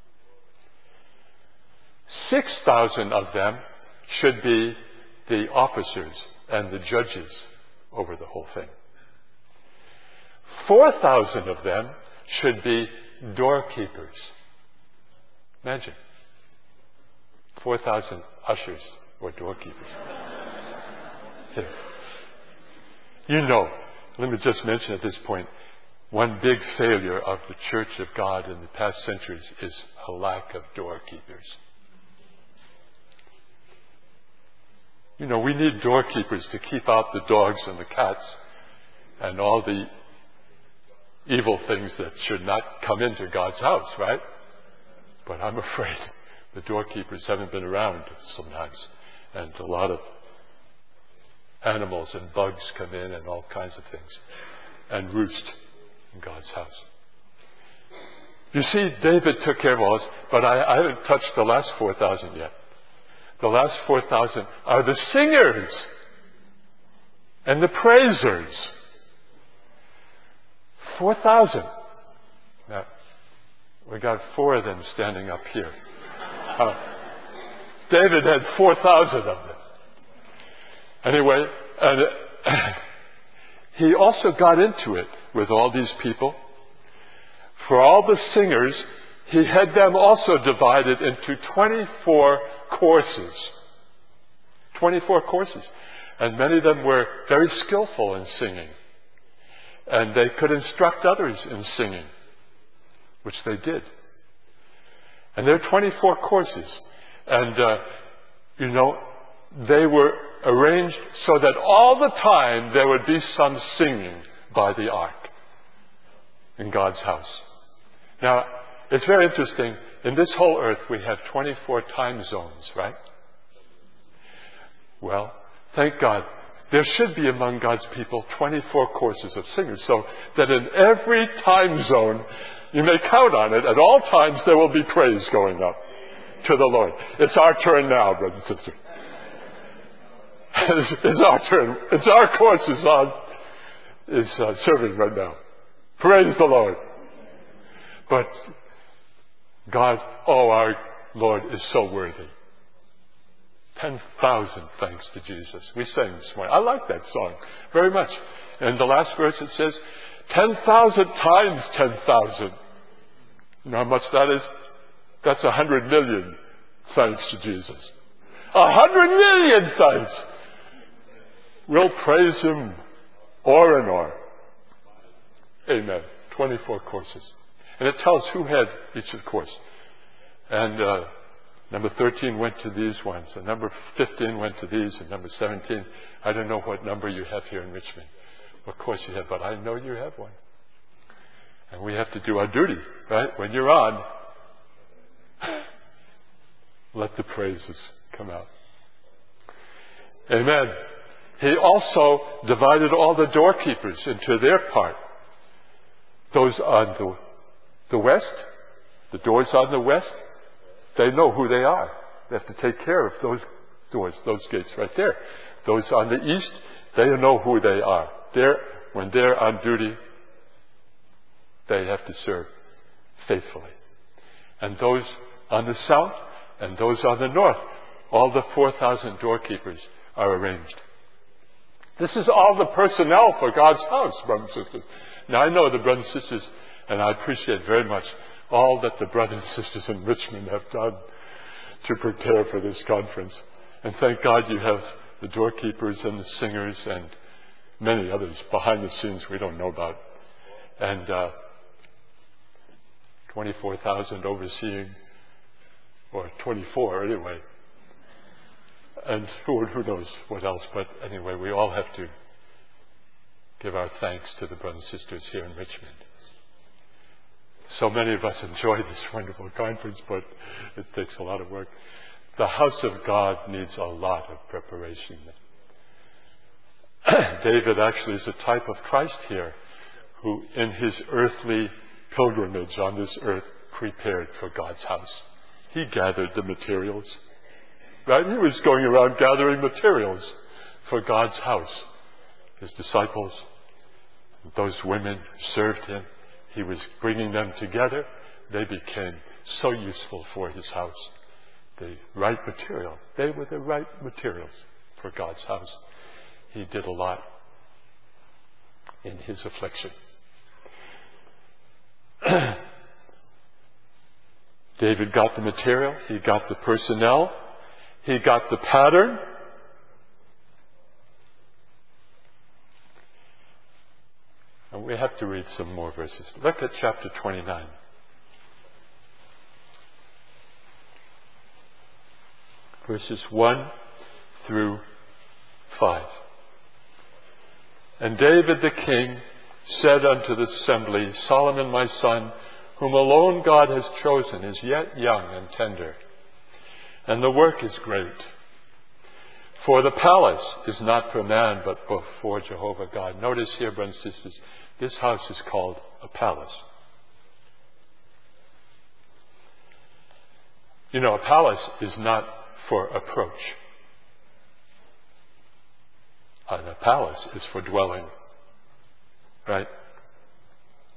six thousand of them should be the officers and the judges over the whole thing. four thousand of them should be doorkeepers. Imagine. four thousand ushers or doorkeepers. Here. You know, let me just mention at this point, one big failure of the Church of God in the past centuries is a lack of doorkeepers. You know, we need doorkeepers to keep out the dogs and the cats and all the evil things that should not come into God's house, right? But I'm afraid the doorkeepers haven't been around sometimes, and a lot of animals and bugs come in and all kinds of things and roost in God's house. You see, David took care of all this, but I, I haven't touched the last four thousand yet. The last four thousand are the singers and the praisers. four thousand. Now, we got four of them standing up here. Uh, David had four thousand of them. Anyway, and he also got into it with all these people. For all the singers, he had them also divided into twenty-four courses. twenty-four courses. And many of them were very skillful in singing. And they could instruct others in singing, which they did. And there are twenty-four courses. And, uh, you know, they were arranged so that all the time there would be some singing by the ark in God's house. Now, it's very interesting. In this whole earth, we have twenty-four time zones, right? Well, thank God. There should be among God's people twenty-four courses of singers, so that in every time zone, you may count on it, at all times there will be praise going up to the Lord. It's our turn now, brothers and sisters. It's, it's our turn. It's our course is on, is uh, serving right now. Praise the Lord. But God, oh, our Lord is so worthy. Ten thousand thanks to Jesus. We sang this morning. I like that song very much. In the last verse it says, ten thousand times ten thousand. You know how much that is? That's a hundred million thanks to Jesus. A hundred million thanks. We'll praise Him o'er and o'er. Amen. twenty-four courses. And it tells who had each of the course. And uh, number thirteen went to these ones. And number fifteen went to these. And number seventeen, I don't know what number you have here in Richmond. What course you have, but I know you have one. And we have to do our duty, right? When you're on, let the praises come out. Amen. He also divided all the doorkeepers into their part. Those on the, the west, the doors on the west, they know who they are. They have to take care of those doors, those gates right there. Those on the east, they know who they are. They're, when they're on duty, they have to serve faithfully. And those on the south and those on the north, all the four thousand doorkeepers are arranged. This is all the personnel for God's house, brothers and sisters. Now, I know the brothers and sisters, and I appreciate very much all that the brothers and sisters in Richmond have done to prepare for this conference. And thank God you have the doorkeepers and the singers and many others behind the scenes we don't know about. And uh, twenty-four thousand overseeing, or twenty-four anyway. And who, who knows what else, but anyway, we all have to give our thanks to the brothers and sisters here in Richmond. So many of us enjoy this wonderful conference, but it takes a lot of work. The house of God needs a lot of preparation. David actually is a type of Christ here, who in his earthly pilgrimage on this earth prepared for God's house. He gathered the materials. Right? He was going around gathering materials for God's house. His disciples, those women served him. He was bringing them together. They became so useful for his house. The right material. They were the right materials for God's house. He did a lot in his affliction. David got the material. He got the personnel. He got the pattern. And we have to read some more verses. Look at chapter twenty-nine. Verses one through five. And David the king said unto the assembly, Solomon my son, whom alone God has chosen, is yet young and tender. And the work is great. For the palace is not for man, but for Jehovah God. Notice here, brothers and sisters, this house is called a palace. You know, a palace is not for approach. And a palace is for dwelling. Right?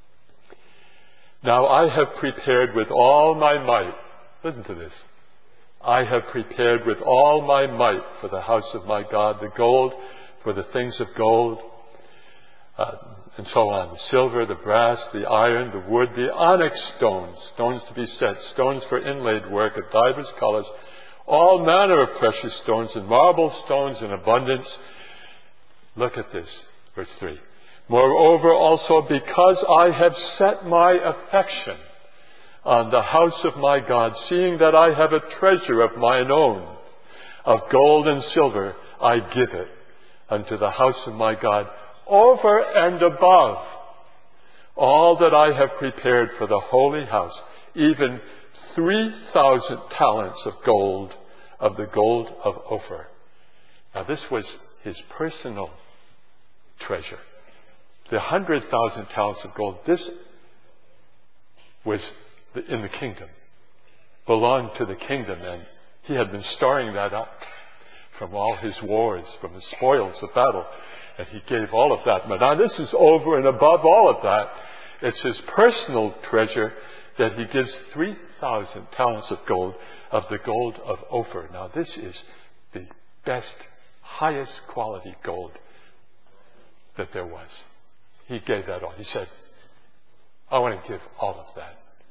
Now I have prepared with all my might, listen to this, I have prepared with all my might for the house of my God, the gold for the things of gold, uh, and so on, the silver, the brass, the iron, the wood, the onyx stones, stones to be set, stones for inlaid work of divers colors, all manner of precious stones and marble stones in abundance. Look at this, verse three. Moreover also, because I have set my affection on the house of my God, seeing that I have a treasure of mine own, of gold and silver, I give it unto the house of my God, over and above all that I have prepared for the holy house, even three thousand talents of gold, of the gold of Ophir. Now this was his personal treasure. The hundred thousand talents of gold, this was in the kingdom, belonged to the kingdom, and he had been storing that up from all his wars, from the spoils of battle, and he gave all of that. But now this is over and above all of that. It's his personal treasure that he gives three thousand talents of gold, of the gold of Ophir. Now this is the best, highest quality gold that there was. He gave that all. He said, I want to give all of that.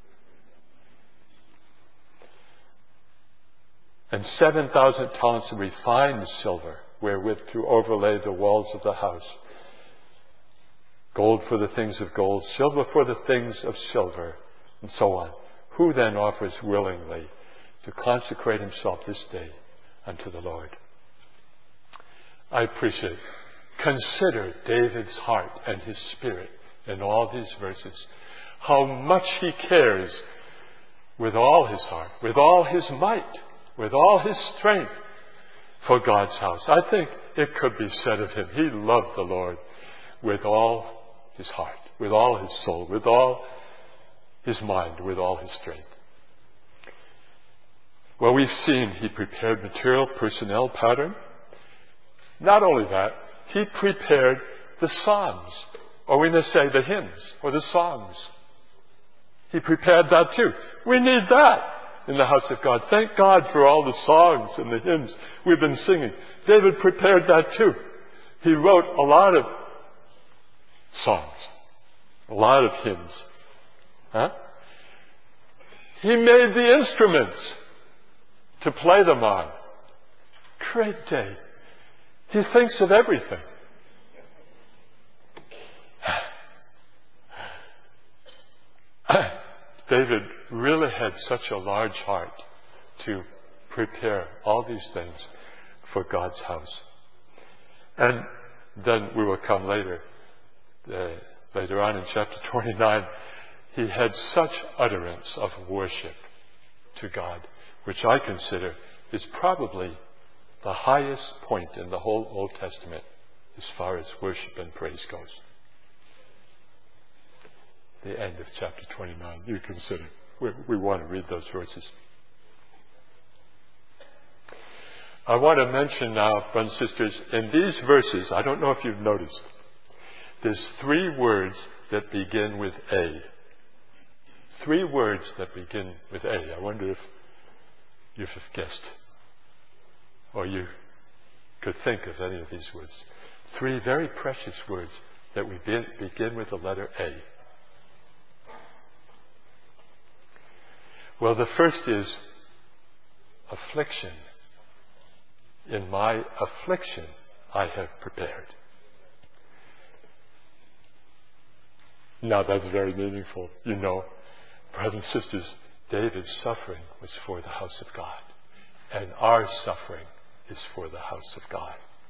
And seven thousand talents of refined silver, wherewith to overlay the walls of the house. Gold for the things of gold, silver for the things of silver, and so on. Who then offers willingly to consecrate himself this day unto the Lord? I appreciate. Consider David's heart and his spirit in all these verses. How much he cares with all his heart, with all his might, with all his strength for God's house. I think it could be said of him, he loved the Lord with all his heart, with all his soul, with all his mind, with all his strength. Well, we've seen he prepared material, personnel, pattern. Not only that, he prepared the psalms, or we may say the hymns, or the songs. He prepared that too. We need that in the house of God. Thank God for all the songs and the hymns we've been singing. David prepared that too. He wrote a lot of songs, a lot of hymns. Huh? He made the instruments to play them on. Great day. He thinks of everything. David really had such a large heart to prepare all these things for God's house. And then we will come later, uh, later on in chapter twenty-nine, he had such utterance of worship to God, which I consider is probably the highest point in the whole Old Testament as far as worship and praise goes. The end of chapter twenty-nine, you consider. We, we want to read those verses. I want to mention now, brothers and sisters, in these verses, I don't know if you've noticed, there's three words that begin with A. Three words that begin with A. I wonder if you've guessed, or you could think of any of these words. Three very precious words that we be, begin with the letter A. Well, the first is affliction. In my affliction, I have prepared. Now that's very meaningful. You know, brothers and sisters, David's suffering was for the house of God. And our suffering is for the house of God.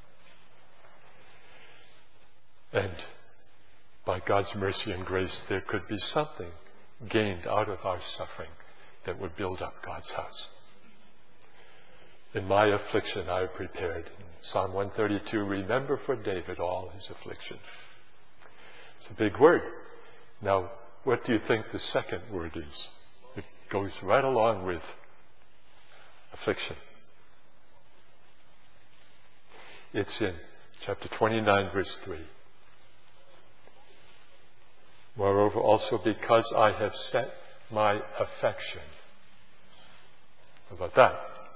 And by God's mercy and grace, there could be something gained out of our suffering that would build up God's house. In my affliction I have prepared. In Psalm one thirty-two, remember for David all his affliction. It's a big word. Now, what do you think the second word is? It goes right along with affliction. It's in chapter twenty-nine, verse three. Moreover, also because I have set my affection. How about that?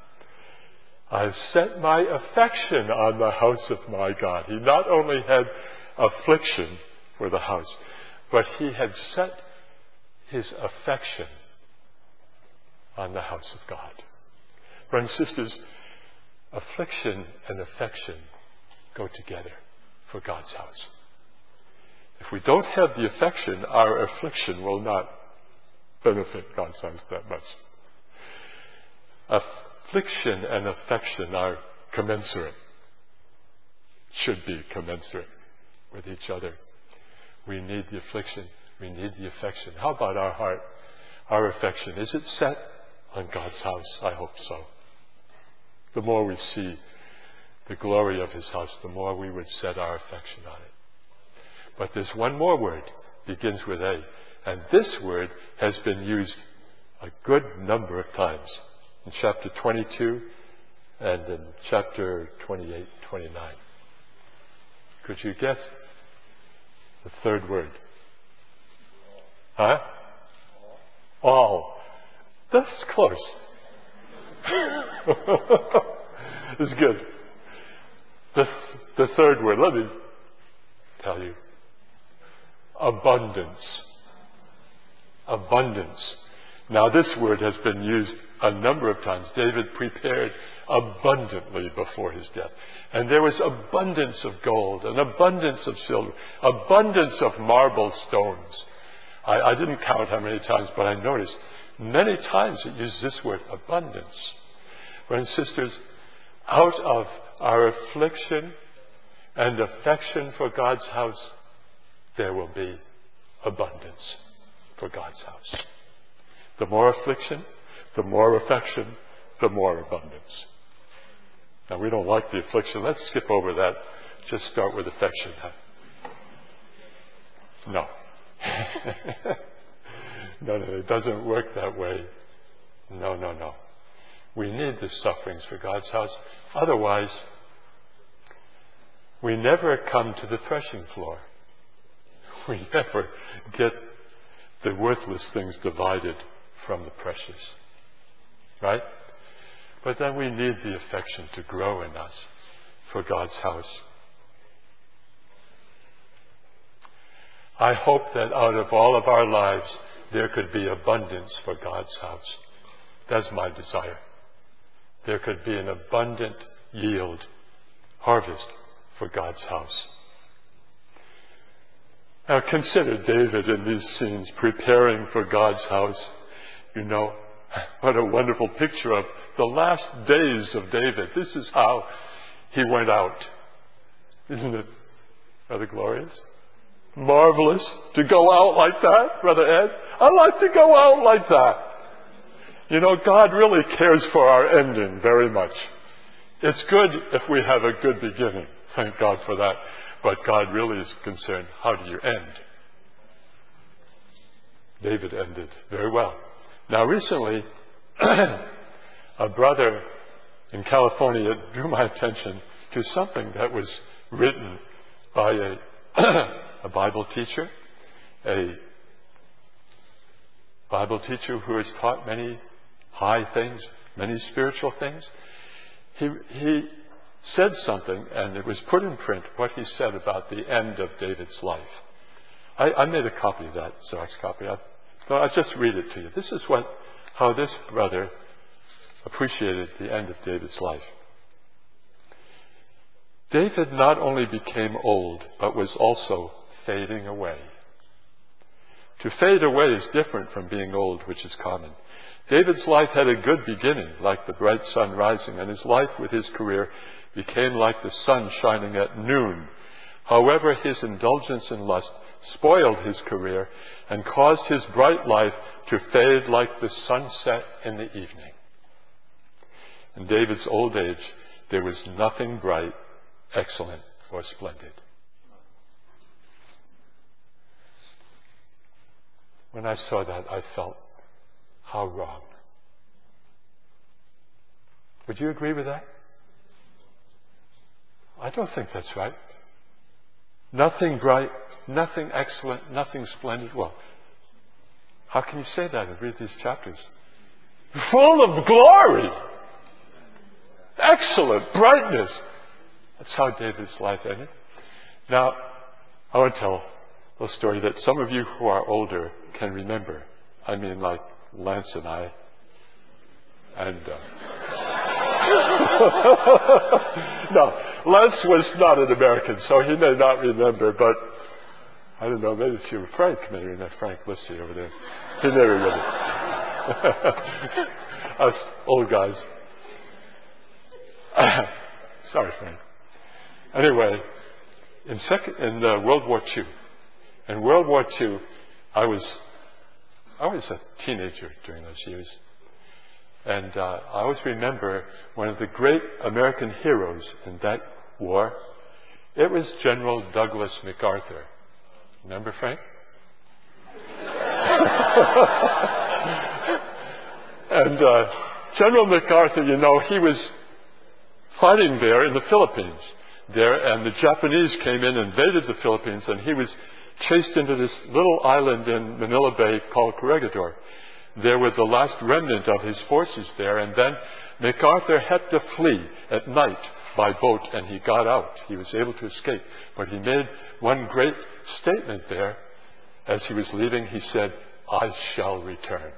I've set my affection on the house of my God. He not only had affliction for the house, but he had set his affection on the house of God. Brothers and sisters, affliction and affection go together for God's house. If we don't have the affection, our affliction will not benefit God's house that much. Affliction and affection are commensurate, should be commensurate with each other. We need the affliction, we need the affection. How about our heart, our affection? Is it set on God's house? I hope so. The more we see the glory of his house, the more we would set our affection on it. But there's one more word, begins with A. And this word has been used a good number of times in chapter twenty-two and in chapter twenty-eight, twenty-nine. Could you guess the third word? Huh? All. That's close. It's good. The, the third word, let me tell you. Abundance. Abundance. Now this word has been used a number of times. David prepared abundantly before his death. And there was abundance of gold, an abundance of silver, abundance of marble stones. I, I didn't count how many times, but I noticed many times it used this word, abundance. Brothers and sisters, out of our affliction and affection for God's house, there will be abundance for God's house. The more affliction, the more affection, the more abundance. Now, we don't like the affliction. Let's skip over that. Just start with affection. No. No, no, it doesn't work that way. No, no, no. We need the sufferings for God's house. Otherwise, we never come to the threshing floor. We never get the worthless things divided from the precious. Right? But then we need the affection to grow in us for God's house. I hope that out of all of our lives, there could be abundance for God's house. That's my desire. There could be an abundant yield, harvest for God's house. Now consider David in these scenes preparing for God's house. You know, what a wonderful picture of the last days of David. This is how he went out. Isn't it rather glorious? Marvelous to go out like that, Brother Ed. I'd like to go out like that. You know, God really cares for our ending very much. It's good if we have a good beginning. Thank God for that. But God really is concerned, how do you end? David ended very well. Now recently, a brother in California drew my attention to something that was written by a, a Bible teacher, a Bible teacher who has taught many high things, many spiritual things. He, he said something, and it was put in print, what he said about the end of David's life. I, I made a copy of that, Xerox copy. I, so I'll just read it to you. This is what, how this brother appreciated the end of David's life. David not only became old, but was also fading away. To fade away is different from being old, which is common. David's life had a good beginning, like the bright sun rising, and his life with his career became like the sun shining at noon. However, his indulgence in lust spoiled his career and caused his bright life to fade like the sunset in the evening. In David's old age, there was nothing bright, excellent, or splendid. When I saw that, I felt, how wrong. Would you agree with that? I don't think that's right. Nothing bright, nothing excellent, nothing splendid. Well, how can you say that and read these chapters? Full of glory. excellent, brightness. That's how David's life ended. Now, I want to tell a story that some of you who are older can remember. I mean, like Lance and I. And, uh, no, Lance was not an American, so he may not remember, but I don't know, maybe if you Frank may remember. Frank Lissy over there. He may remember. Us old guys. Sorry, Frank. Anyway, in second in uh, World War Two, in World War Two, I was I was a teenager during those years, and uh, I always remember one of the great American heroes in that war. It was General Douglas MacArthur. Remember, Frank? And uh, General MacArthur, you know, he was fighting there in the Philippines. There, and the Japanese came in and invaded the Philippines, and he was chased into this little island in Manila Bay called Corregidor. There were the last remnant of his forces there, and then MacArthur had to flee at night by boat, and he got out. He was able to escape. But he made one great statement there. As he was leaving, he said, "I shall return.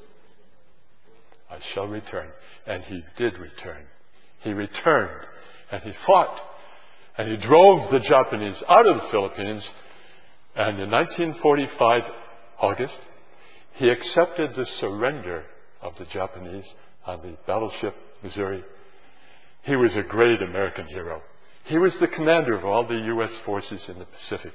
I shall return." And he did return. He returned, and he fought. And he drove the Japanese out of the Philippines. And in nineteen forty-five, August, he accepted the surrender of the Japanese on the battleship Missouri. He was a great American hero. He was the commander of all the U S forces in the Pacific.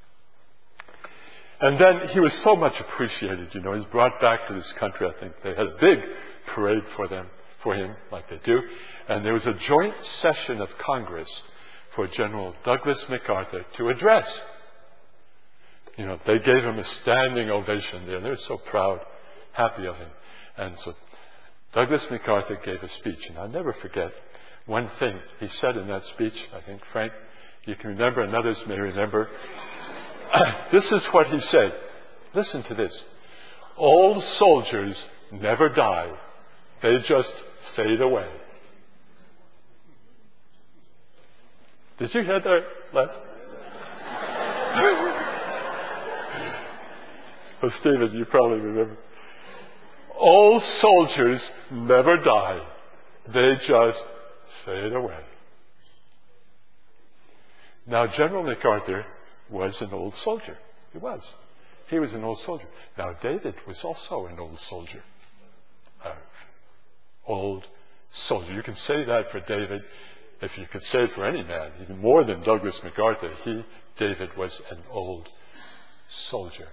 And then he was so much appreciated, you know. He's brought back to this country. I think they had a big parade for them, for him, like they do. And there was a joint session of Congress for General Douglas MacArthur to address. You know, they gave him a standing ovation there. They were so proud, happy of him. And so Douglas MacArthur gave a speech, and I'll never forget one thing he said in that speech. I think, Frank, you can remember, and others may remember. This is what he said. Listen to this. Old soldiers never die. They just fade away. Did you hear that, Les? Oh, Stephen, you probably remember. Old soldiers never die. They just fade away. Now, General MacArthur was an old soldier. He was. He was an old soldier. Now, David was also an old soldier. Uh, old soldier. You can say that for David. If you could say it for any man, even more than Douglas MacArthur, he, David, was an old soldier.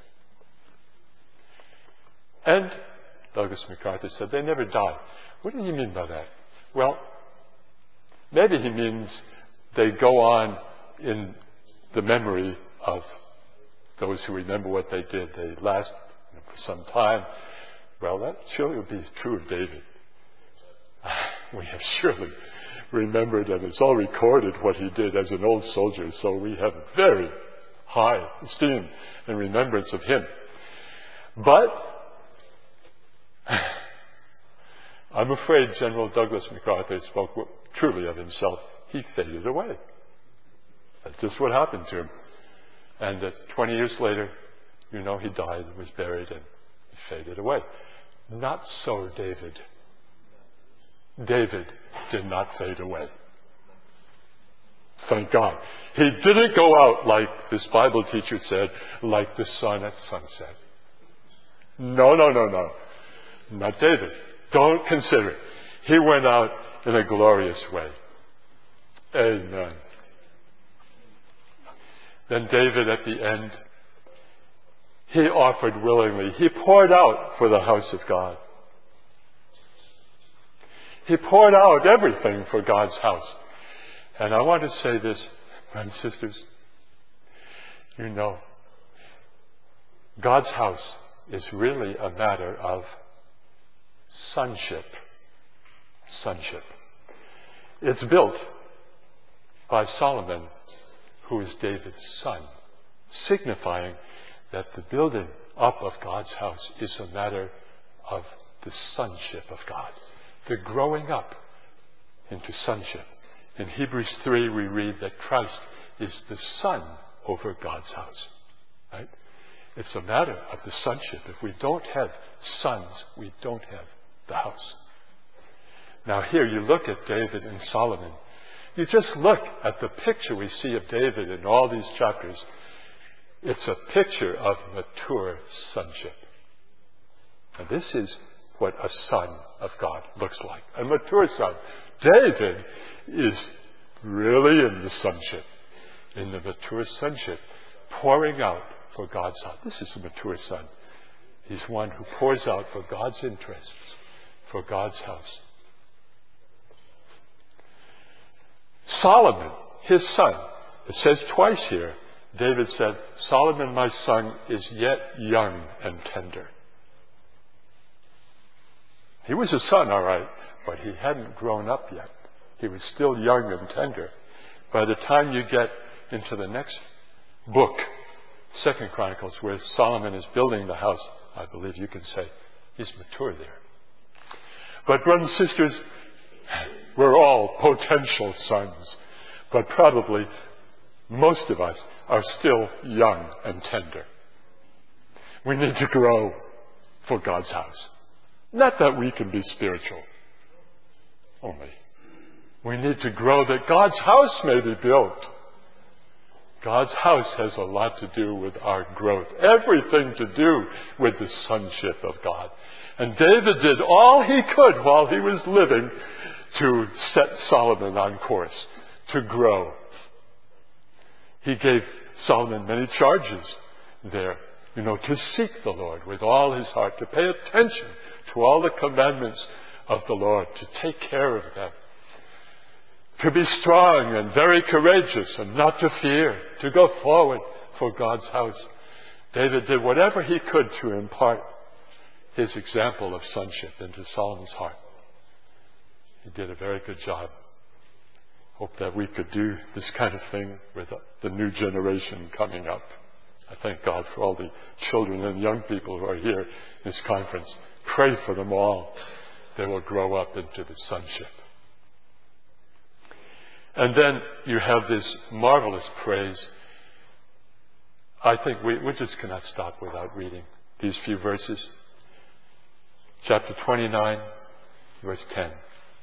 And Douglas MacArthur said, they never die. What do you mean by that? Well, maybe he means they go on in the memory of those who remember what they did. They last you know, for some time. Well, that surely would be true of David. We have surely remembered, and it's all recorded what he did as an old soldier, so we have very high esteem and remembrance of him. But I'm afraid General Douglas MacArthur spoke truly of himself. He faded away. That's just what happened to him. And uh, twenty years later, you know, he died and was buried and faded away. Not so David. David did not fade away. Thank God. He didn't go out, like this Bible teacher said, like the sun at sunset. No, no, no, no. Not David. Don't consider it. He went out in a glorious way. Amen. Then David at the end, he offered willingly. He poured out for the house of God. He poured out everything for God's house. And I want to say this, brothers and sisters. You know, God's house is really a matter of sonship. Sonship. It's built by Solomon, who is David's son, signifying that the building up of God's house is a matter of the sonship of God. The growing up into sonship. In Hebrews three, we read that Christ is the Son over God's house. Right? It's a matter of the sonship. If we don't have sons, we don't have the house. Now here you look at David and Solomon. You just look at the picture we see of David in all these chapters. It's a picture of mature sonship. And this is what a son of God looks like. A mature son. David is really in the sonship. In the mature sonship. Pouring out for God's house. This is a mature son. He's one who pours out for God's interests. For God's house. Solomon, his son. It says twice here. David said, Solomon, my son, is yet young and tender. He was a son, all right, but he hadn't grown up yet. He was still young and tender. By the time you get into the next book, Second Chronicles, where Solomon is building the house, I believe you can say he's mature there. But brothers and sisters, we're all potential sons, but probably most of us are still young and tender. We need to grow for God's house. Not that we can be spiritual only. We need to grow that God's house may be built. God's house has a lot to do with our growth. Everything to do with the sonship of God. And David did all he could while he was living to set Solomon on course, to grow. He gave Solomon many charges there. You know, to seek the Lord with all his heart, to pay attention to all the commandments of the Lord, to take care of them. To be strong and very courageous and not to fear, to go forward for God's house. David did whatever he could to impart his example of sonship into Solomon's heart. He did a very good job. Hope that we could do this kind of thing with the new generation coming up. I thank God for all the children and young people who are here in this conference. Pray for them all. They will grow up into the sonship. And then you have this marvelous praise. I think we, we just cannot stop without reading these few verses. Chapter twenty-nine, verse ten.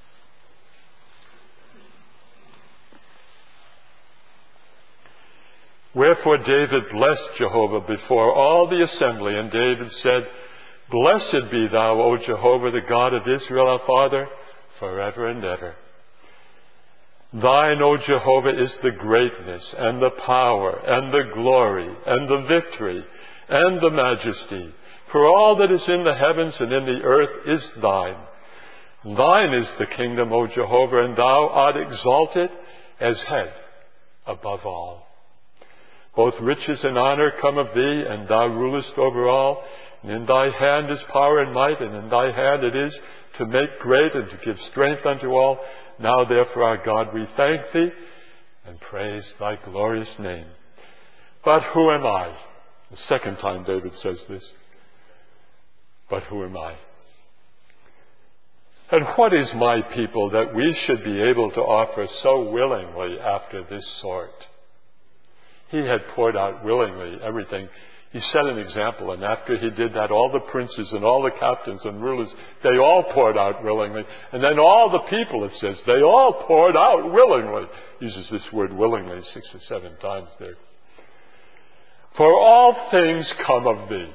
Wherefore David blessed Jehovah before all the assembly, and David said, Blessed be thou, O Jehovah, the God of Israel, our Father, forever and ever. Thine, O Jehovah, is the greatness, and the power, and the glory, and the victory, and the majesty. For all that is in the heavens and in the earth is thine. Thine is the kingdom, O Jehovah, and thou art exalted as head above all. Both riches and honor come of thee, and thou rulest over all. And in thy hand is power and might, and in thy hand it is to make great and to give strength unto all. Now therefore, our God, we thank thee and praise thy glorious name. But who am I? The second time David says this. But who am I? And what is my people that we should be able to offer so willingly after this sort? He had poured out willingly everything. He set an example, and after he did that, all the princes and all the captains and rulers, they all poured out willingly. And then all the people, it says, they all poured out willingly. He uses this word willingly six or seven times there. For all things come of thee,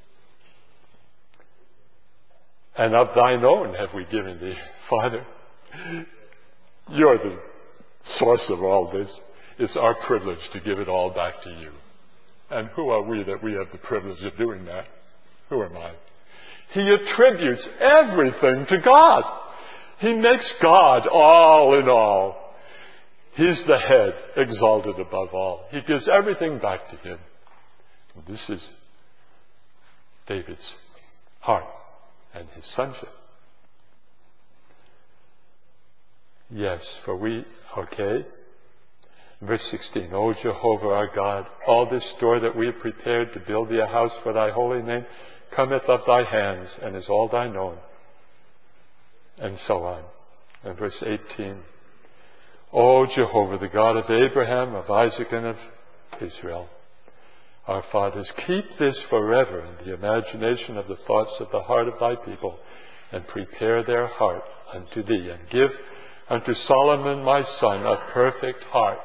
and of thine own have we given thee. Father, you're the source of all this. It's our privilege to give it all back to you. And who are we that we have the privilege of doing that? Who am I? He attributes everything to God. He makes God all in all. He's the head, exalted above all. He gives everything back to him. And this is David's heart and his sonship. Yes, for we, okay. Verse sixteen, O Jehovah our God, all this store that we have prepared to build thee a house for thy holy name cometh of thy hands, and is all thine own. And so on. And verse eighteen. O Jehovah, the God of Abraham, of Isaac, and of Israel, our fathers, keep this forever in the imagination of the thoughts of the heart of thy people, and prepare their heart unto thee, and give unto Solomon my son a perfect heart.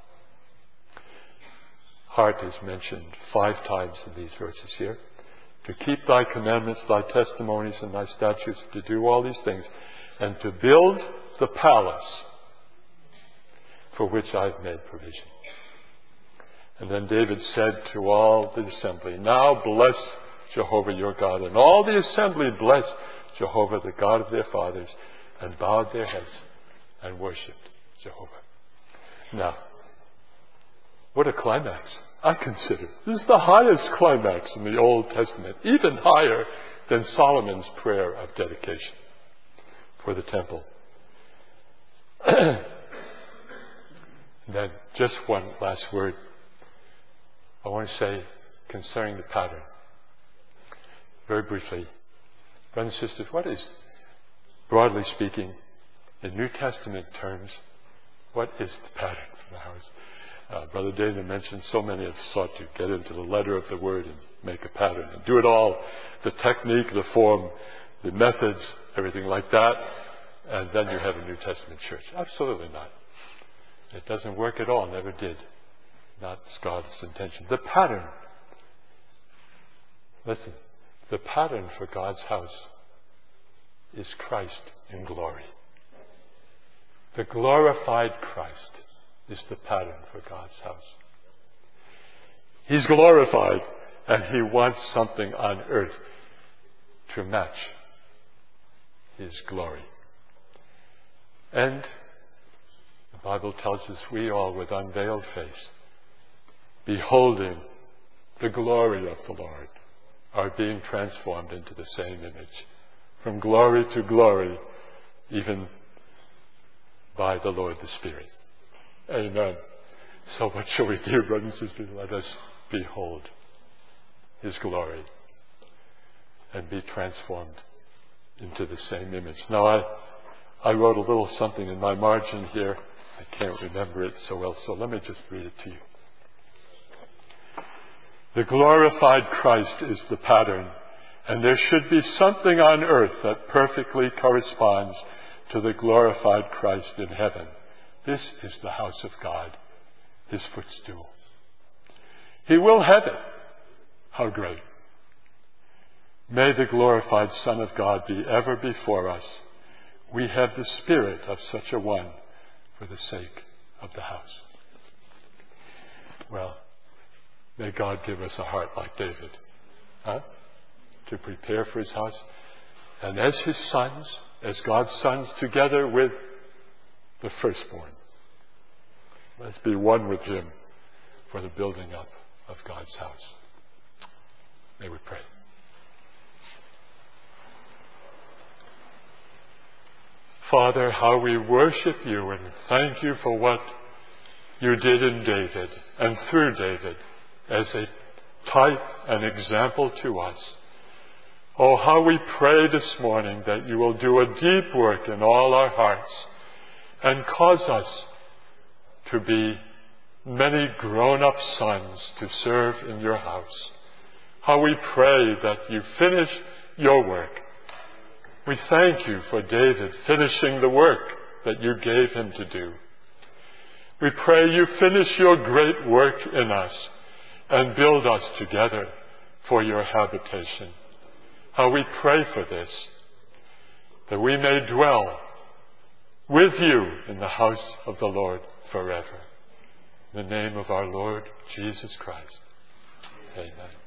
Heart is mentioned five times in these verses here. To keep thy commandments, thy testimonies, and thy statutes, to do all these things, and to build the palace for which I have made provision. And then David said to all the assembly, now bless Jehovah your God. And all the assembly blessed Jehovah, the God of their fathers, and bowed their heads and worshipped Jehovah. Now, what a climax. I consider this is the highest climax in the Old Testament, even higher than Solomon's prayer of dedication for the temple. Then, just one last word I want to say concerning the pattern. Very briefly, brothers and sisters, what is, broadly speaking, in New Testament terms, what is the pattern for the house? Uh, Brother David mentioned so many have sought to get into the letter of the word and make a pattern and do it all, the technique, the form, the methods, everything like that, and then you have a New Testament church. Absolutely not. It doesn't work at all, never did. Not God's intention. The pattern, listen, the pattern for God's house is Christ in glory. The glorified Christ is the pattern for God's house. He's glorified, and He wants something on earth to match His glory. And the Bible tells us we all, with unveiled face, beholding the glory of the Lord, are being transformed into the same image, from glory to glory, even by the Lord the Spirit. Amen. So what shall we do, brothers and sisters? Let us behold His glory and be transformed into the same image. Now, I, I wrote a little something in my margin here. I can't remember it so well, so let me just read it to you. The glorified Christ is the pattern, and there should be something on earth that perfectly corresponds to the glorified Christ in heaven. This is the house of God, His footstool. He will have it. How great. May the glorified Son of God be ever before us. We have the spirit of such a one for the sake of the house. Well, may God give us a heart like David, huh? To prepare for His house. And as His sons, as God's sons, together with the firstborn, let's be one with Him for the building up of God's house. May we pray. Father, how we worship You and thank You for what You did in David and through David as a type and example to us. Oh, how we pray this morning that You will do a deep work in all our hearts and cause us to be many grown-up sons to serve in Your house. How we pray that You finish Your work. We thank You for David finishing the work that You gave him to do. We pray You finish Your great work in us and build us together for Your habitation. How we pray for this, that we may dwell with You in the house of the Lord forever. In the name of our Lord Jesus Christ. Amen.